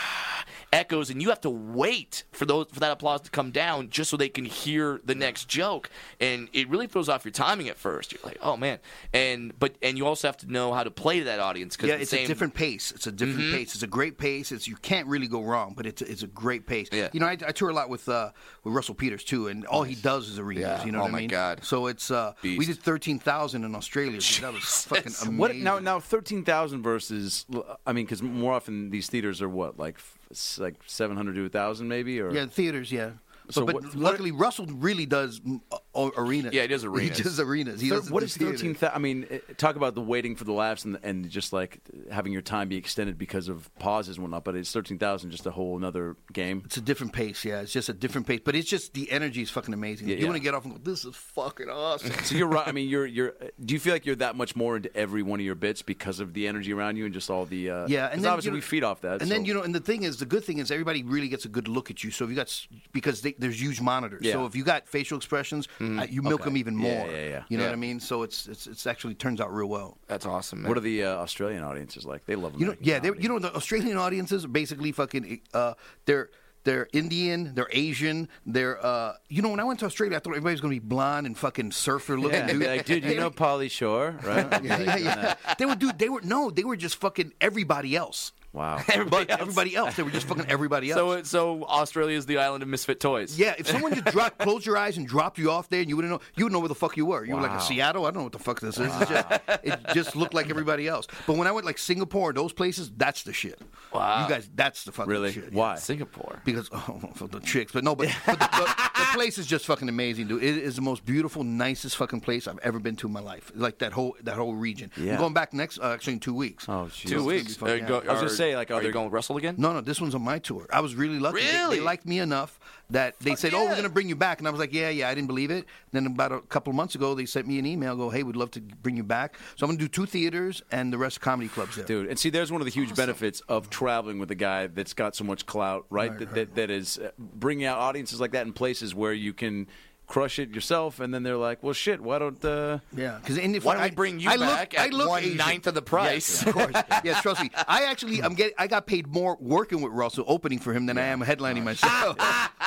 [SPEAKER 2] Echoes, and you have to wait for those for that applause to come down just so they can hear the next joke, and it really throws off your timing at first. You're like, oh man, and but and you also have to know how to play to that audience because
[SPEAKER 14] Yeah,
[SPEAKER 2] the
[SPEAKER 14] it's
[SPEAKER 2] same,
[SPEAKER 14] a different pace. It's a different
[SPEAKER 2] Mhm.
[SPEAKER 14] pace. It's a great pace. It's you can't really go wrong, but it's it's a great pace.
[SPEAKER 2] Yeah.
[SPEAKER 14] You know, I, I tour a lot with uh, with Russell Peters too, and all he does is arenas.
[SPEAKER 2] Yeah.
[SPEAKER 14] You know
[SPEAKER 2] Oh,
[SPEAKER 14] what I
[SPEAKER 2] my
[SPEAKER 14] mean?
[SPEAKER 2] God.
[SPEAKER 14] So it's uh, we
[SPEAKER 2] Beast.
[SPEAKER 14] did thirteen thousand in Australia. Dude, that was fucking amazing.
[SPEAKER 4] What now? Now thirteen thousand versus. I mean, because more often these theaters are what, like, f- like seven hundred to a thousand, maybe, or
[SPEAKER 14] Yeah, theaters. Yeah.
[SPEAKER 4] So
[SPEAKER 14] but
[SPEAKER 4] what-
[SPEAKER 14] but luckily, Russell really does mm, uh, arenas.
[SPEAKER 2] Yeah, he does arenas.
[SPEAKER 14] He does arenas. He
[SPEAKER 4] Thir-
[SPEAKER 14] doesn't
[SPEAKER 4] what
[SPEAKER 14] do
[SPEAKER 4] is
[SPEAKER 14] theater.
[SPEAKER 4] thirteen thousand? I mean, eh, talk about the waiting for the laughs and and just like having your time be extended because of pauses and whatnot. But it's thirteen thousand, just a whole another game.
[SPEAKER 14] It's a different pace. Yeah, it's just a different pace. But it's just the energy is fucking amazing.
[SPEAKER 4] Yeah,
[SPEAKER 14] you
[SPEAKER 4] yeah.
[SPEAKER 14] want to get off and go, "This is fucking awesome."
[SPEAKER 4] So you're right. I mean, you're you're. Do you feel like you're that much more into every one of your bits because of the energy around you and just all the? Uh,
[SPEAKER 14] Yeah,
[SPEAKER 4] 'cause
[SPEAKER 14] and then,
[SPEAKER 4] obviously
[SPEAKER 14] you know-
[SPEAKER 4] we feed off that.
[SPEAKER 14] And
[SPEAKER 4] so-
[SPEAKER 14] then you know, and the thing is, the good thing is everybody really gets a good look at you. So if you got s- because they, there's huge monitors.
[SPEAKER 4] Yeah.
[SPEAKER 14] So if you got facial expressions, uh, you milk
[SPEAKER 4] Okay.
[SPEAKER 14] them even
[SPEAKER 4] Yeah,
[SPEAKER 14] more.
[SPEAKER 4] yeah, yeah.
[SPEAKER 14] You know
[SPEAKER 2] Yeah.
[SPEAKER 14] what I mean? So it's it's it's actually turns out real well.
[SPEAKER 2] That's awesome, man.
[SPEAKER 4] what are the uh, Australian audiences like? They love
[SPEAKER 14] You know,
[SPEAKER 4] American
[SPEAKER 14] yeah, they,
[SPEAKER 4] comedy.
[SPEAKER 14] you know, the Australian audiences are basically fucking. Uh, they're they're Indian, they're Asian, they're. Uh, you know, when I went to Australia, I thought everybody was gonna be blonde and fucking surfer looking.
[SPEAKER 4] Yeah, they'd be like, dude, you know Pauly Shore, right?
[SPEAKER 14] yeah, yeah, yeah. They were, dude. They were no, they were just fucking everybody else.
[SPEAKER 4] Wow.
[SPEAKER 2] Everybody
[SPEAKER 14] But
[SPEAKER 2] else.
[SPEAKER 14] everybody else, they were just fucking everybody else.
[SPEAKER 2] So so Australia is the island of misfit toys.
[SPEAKER 14] Yeah, if someone just dropped, closed your eyes and dropped you off there, and you wouldn't know, you would know where the fuck you were. You were like
[SPEAKER 4] Wow.
[SPEAKER 14] in Seattle. I don't know what the fuck this is. It's just, it just looked like everybody else. But when I went like Singapore, those places, that's the shit.
[SPEAKER 2] Wow.
[SPEAKER 14] You guys, that's the fucking
[SPEAKER 4] Really?
[SPEAKER 14] shit.
[SPEAKER 4] Why?
[SPEAKER 2] Singapore.
[SPEAKER 14] Because oh, for the chicks, but no, but, but the, the, the place is just fucking amazing, dude. It is the most beautiful, nicest fucking place I've ever been to in my life. Like that whole that whole region.
[SPEAKER 4] Yeah.
[SPEAKER 14] I'm going back next, uh, actually in two weeks.
[SPEAKER 4] Oh, jeez.
[SPEAKER 2] Two weeks.
[SPEAKER 14] fun,
[SPEAKER 2] Are
[SPEAKER 14] yeah.
[SPEAKER 2] you go-
[SPEAKER 4] I was gonna
[SPEAKER 2] are-
[SPEAKER 4] say, like, are
[SPEAKER 2] are you
[SPEAKER 4] they-
[SPEAKER 2] going to wrestle again?
[SPEAKER 14] No, no, this one's on my tour. I was really lucky. They-
[SPEAKER 2] Really?
[SPEAKER 14] They, liked me enough that they said, "Oh,
[SPEAKER 2] yeah.
[SPEAKER 14] we're going to bring you back," and I was like, "Yeah, yeah." I didn't believe it. Then about a couple of months ago, they sent me an email, "Go, hey, we'd love to bring you back." So I'm going to do two theaters and the rest comedy clubs there.
[SPEAKER 4] Dude, and see, there's one of the huge benefits of traveling with a guy that's got so much clout, right?
[SPEAKER 14] Right,
[SPEAKER 4] that,
[SPEAKER 14] right.
[SPEAKER 4] that that is uh, bringing out audiences like that in places where you can crush it yourself, and then they're like, "Well, shit, why don't?" Uh...
[SPEAKER 14] Yeah, because if
[SPEAKER 2] Why
[SPEAKER 14] I,
[SPEAKER 2] don't we bring you
[SPEAKER 14] I look,
[SPEAKER 2] back
[SPEAKER 14] I
[SPEAKER 2] at
[SPEAKER 14] look
[SPEAKER 2] one
[SPEAKER 14] Asian.
[SPEAKER 2] ninth of the price?
[SPEAKER 14] Yes, of course. Yes, trust me. I actually, I'm getting, I got paid more working with Russell, opening for him, than I am headlining myself.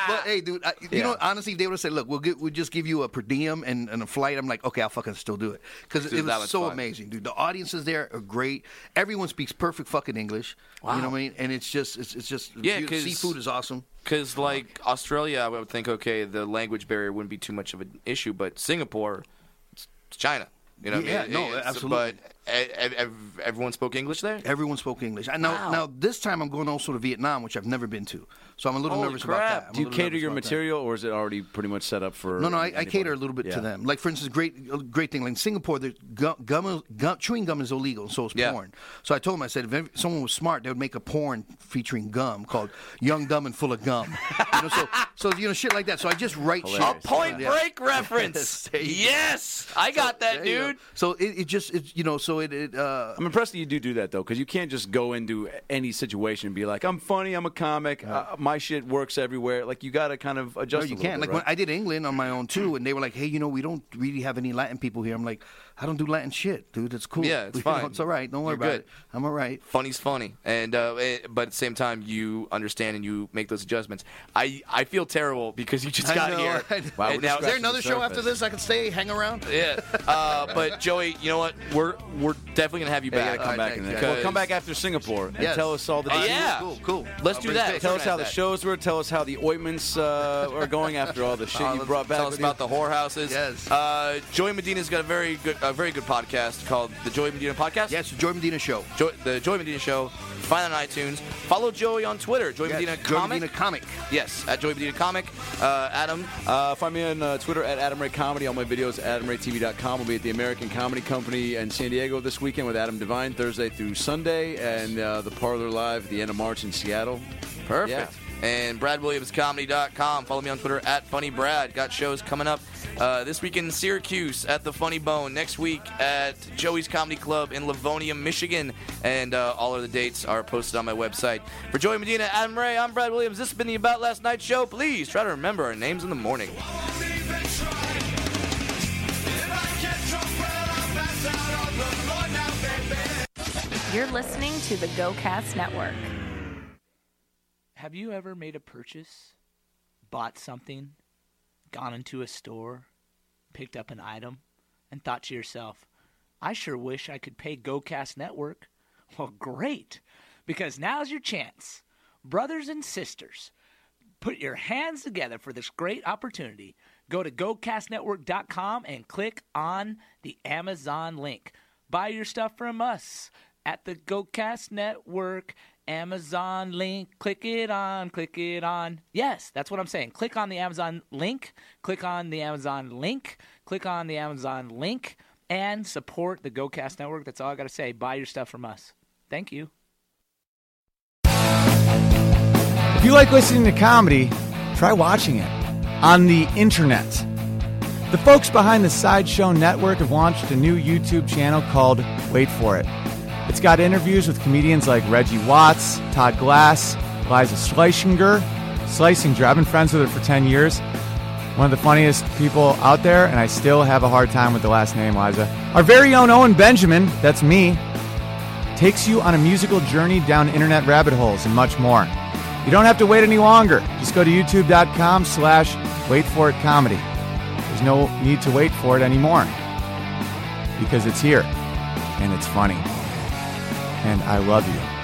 [SPEAKER 14] Well, hey, dude, I, you
[SPEAKER 4] Yeah.
[SPEAKER 14] know, honestly, if they would have said, "Look, we'll get, we'll just give you a per diem and, and a flight," I'm like, "Okay, I'll fucking still do it," because
[SPEAKER 2] Dude,
[SPEAKER 14] it
[SPEAKER 2] that
[SPEAKER 14] was
[SPEAKER 2] was
[SPEAKER 14] so
[SPEAKER 2] fun.
[SPEAKER 14] amazing, dude. The audiences there are great. Everyone speaks perfect fucking English.
[SPEAKER 2] Wow.
[SPEAKER 14] You know what I mean? And it's just, it's, it's just,
[SPEAKER 2] Yeah,
[SPEAKER 14] beautiful.
[SPEAKER 2] 'cause-
[SPEAKER 14] seafood is awesome.
[SPEAKER 2] Because, like, Australia, I would think, okay, the language barrier wouldn't be too much of an issue, but Singapore, it's it's China. You know what
[SPEAKER 14] Yeah,
[SPEAKER 2] I mean?
[SPEAKER 14] no,
[SPEAKER 2] It's-
[SPEAKER 14] absolutely.
[SPEAKER 2] But e- e- ev- everyone spoke English there?
[SPEAKER 14] Everyone spoke English. I know.
[SPEAKER 2] Wow.
[SPEAKER 14] Now this time I'm going also to Vietnam, which I've never been to, so I'm a little
[SPEAKER 2] Holy
[SPEAKER 14] nervous
[SPEAKER 2] crap.
[SPEAKER 14] about that. I'm
[SPEAKER 4] Do
[SPEAKER 14] a
[SPEAKER 4] you
[SPEAKER 14] little
[SPEAKER 4] cater
[SPEAKER 14] nervous
[SPEAKER 4] your
[SPEAKER 14] about that.
[SPEAKER 4] material, or is it already pretty much set up for?
[SPEAKER 14] No, no, I, I
[SPEAKER 4] anybody?
[SPEAKER 14] cater a little bit
[SPEAKER 4] Yeah.
[SPEAKER 14] to them. Like for instance, great, great thing. Like in Singapore, the gum, gum, gum, chewing gum is illegal, and so is
[SPEAKER 2] Yeah.
[SPEAKER 14] porn. So I told them, I said, if ev- someone was smart, they would make a porn featuring gum called "Young, Dumb, and Full of Gum." You know, so, so you know, shit like that. So I just write shit.
[SPEAKER 2] A Point
[SPEAKER 14] Yeah.
[SPEAKER 2] Break reference.
[SPEAKER 14] There you go.
[SPEAKER 2] Yes, I got that,
[SPEAKER 14] There you go.
[SPEAKER 2] dude.
[SPEAKER 14] So it, it just, it, you know, so it, it uh,
[SPEAKER 4] I'm impressed that you do do that though, because you can't just go into any situation and be like, "I'm funny, I'm a comic, uh, my shit works everywhere." Like you got to kind of
[SPEAKER 14] no,
[SPEAKER 4] adjust.
[SPEAKER 14] you
[SPEAKER 4] a little
[SPEAKER 14] can't.
[SPEAKER 4] bit,
[SPEAKER 14] Like
[SPEAKER 4] right?
[SPEAKER 14] when I did England on my own too, and they were like, "Hey, you know, we don't really have any Latin people here." I'm like, "I don't do Latin shit, dude. It's cool.
[SPEAKER 2] Yeah, it's
[SPEAKER 14] You know,
[SPEAKER 2] fine.
[SPEAKER 14] it's all right. Don't worry
[SPEAKER 2] You're
[SPEAKER 14] about
[SPEAKER 2] good.
[SPEAKER 14] it. I'm all right."
[SPEAKER 2] Funny's funny, and uh, it, but at the same time, you understand and you make those adjustments. I, I feel terrible because you just
[SPEAKER 14] I
[SPEAKER 2] got
[SPEAKER 14] know,
[SPEAKER 2] here.
[SPEAKER 14] I know.
[SPEAKER 4] Wow,
[SPEAKER 2] And
[SPEAKER 4] we're
[SPEAKER 2] now-
[SPEAKER 4] just
[SPEAKER 14] Is there another
[SPEAKER 4] scratching
[SPEAKER 14] show
[SPEAKER 4] the
[SPEAKER 14] after
[SPEAKER 4] surface.
[SPEAKER 14] this I can stay, hang around?
[SPEAKER 2] Yeah, uh, but Joey, you know what? We're we're definitely gonna have you
[SPEAKER 4] Yeah, you
[SPEAKER 2] back.
[SPEAKER 4] gotta come
[SPEAKER 14] All right,
[SPEAKER 4] back
[SPEAKER 14] thanks,
[SPEAKER 4] in there.
[SPEAKER 14] guys.
[SPEAKER 4] Well, come back after Singapore and
[SPEAKER 14] Yes.
[SPEAKER 4] tell us all the.
[SPEAKER 2] Oh, yeah.
[SPEAKER 14] Cool, cool.
[SPEAKER 2] Let's
[SPEAKER 14] I'll
[SPEAKER 2] do
[SPEAKER 14] bring
[SPEAKER 2] that.
[SPEAKER 14] pics.
[SPEAKER 4] Tell us how the
[SPEAKER 2] that.
[SPEAKER 4] shows were. Tell us how the ointments uh, are going after all the shit
[SPEAKER 14] Oh,
[SPEAKER 4] you
[SPEAKER 14] let's
[SPEAKER 4] brought back.
[SPEAKER 2] Tell us
[SPEAKER 4] with
[SPEAKER 2] about
[SPEAKER 4] you.
[SPEAKER 2] the whorehouses.
[SPEAKER 14] Yes.
[SPEAKER 2] Uh, Joey Medina's got a very good, a very good podcast called the Joey Medina Podcast.
[SPEAKER 14] Yes, the Joy Medina Show.
[SPEAKER 2] Joy, the Joey Medina Show. Find it on iTunes. Follow Joey on Twitter. Joey
[SPEAKER 14] Yes,
[SPEAKER 2] Medina
[SPEAKER 14] Joy
[SPEAKER 2] Comic.
[SPEAKER 14] Medina Comic.
[SPEAKER 2] Yes, at Joey Medina Comic. Uh, Adam.
[SPEAKER 4] Uh, find me on uh, Twitter at Adam Ray Comedy. All my videos at adam ray t v dot com. We'll be at the American Comedy Company in San Diego this weekend with Adam Devine, Thursday through Sunday, and uh, the Parlor Live at the end of March in Seattle.
[SPEAKER 2] Perfect. And brad williams comedy dot com. Follow me on Twitter at Funny Brad. Got shows coming up uh, this week in Syracuse at the Funny Bone. Next week at Joey's Comedy Club in Livonia, Michigan. And uh, all of the dates are posted on my website. For Joey Medina, Adam Ray, I'm Brad Williams. This has been the About Last Night Show. Please try to remember our names in the morning.
[SPEAKER 13] You're listening to the GoCast Network.
[SPEAKER 9] Have you ever made a purchase, bought something, gone into a store, picked up an item, and thought to yourself, I sure wish I could pay GoCast Network? Well, great, because now's your chance. Brothers and sisters, put your hands together for this great opportunity. Go to go cast network dot com and click on the Amazon link. Buy your stuff from us at the GoCast Network Amazon link. Click it on, click it on. Yes, that's what I'm saying. Click on the Amazon link, click on the Amazon link, click on the Amazon link, and support the GoCast Network. That's all I got to say. Buy your stuff from us. Thank you.
[SPEAKER 15] If you like listening to comedy, try watching it on the internet. The folks behind the Sideshow Network have launched a new YouTube channel called Wait For It. It's got interviews with comedians like Reggie Watts, Todd Glass, Liza Schleichinger, Schlesinger. I've been friends with her for ten years. One of the funniest people out there, and I still have a hard time with the last name, Liza. Our very own Owen Benjamin, that's me, takes you on a musical journey down internet rabbit holes and much more. You don't have to wait any longer. Just go to youtube.com slash wait for it comedy. There's no need to wait for it anymore because it's here and it's funny. And I love you.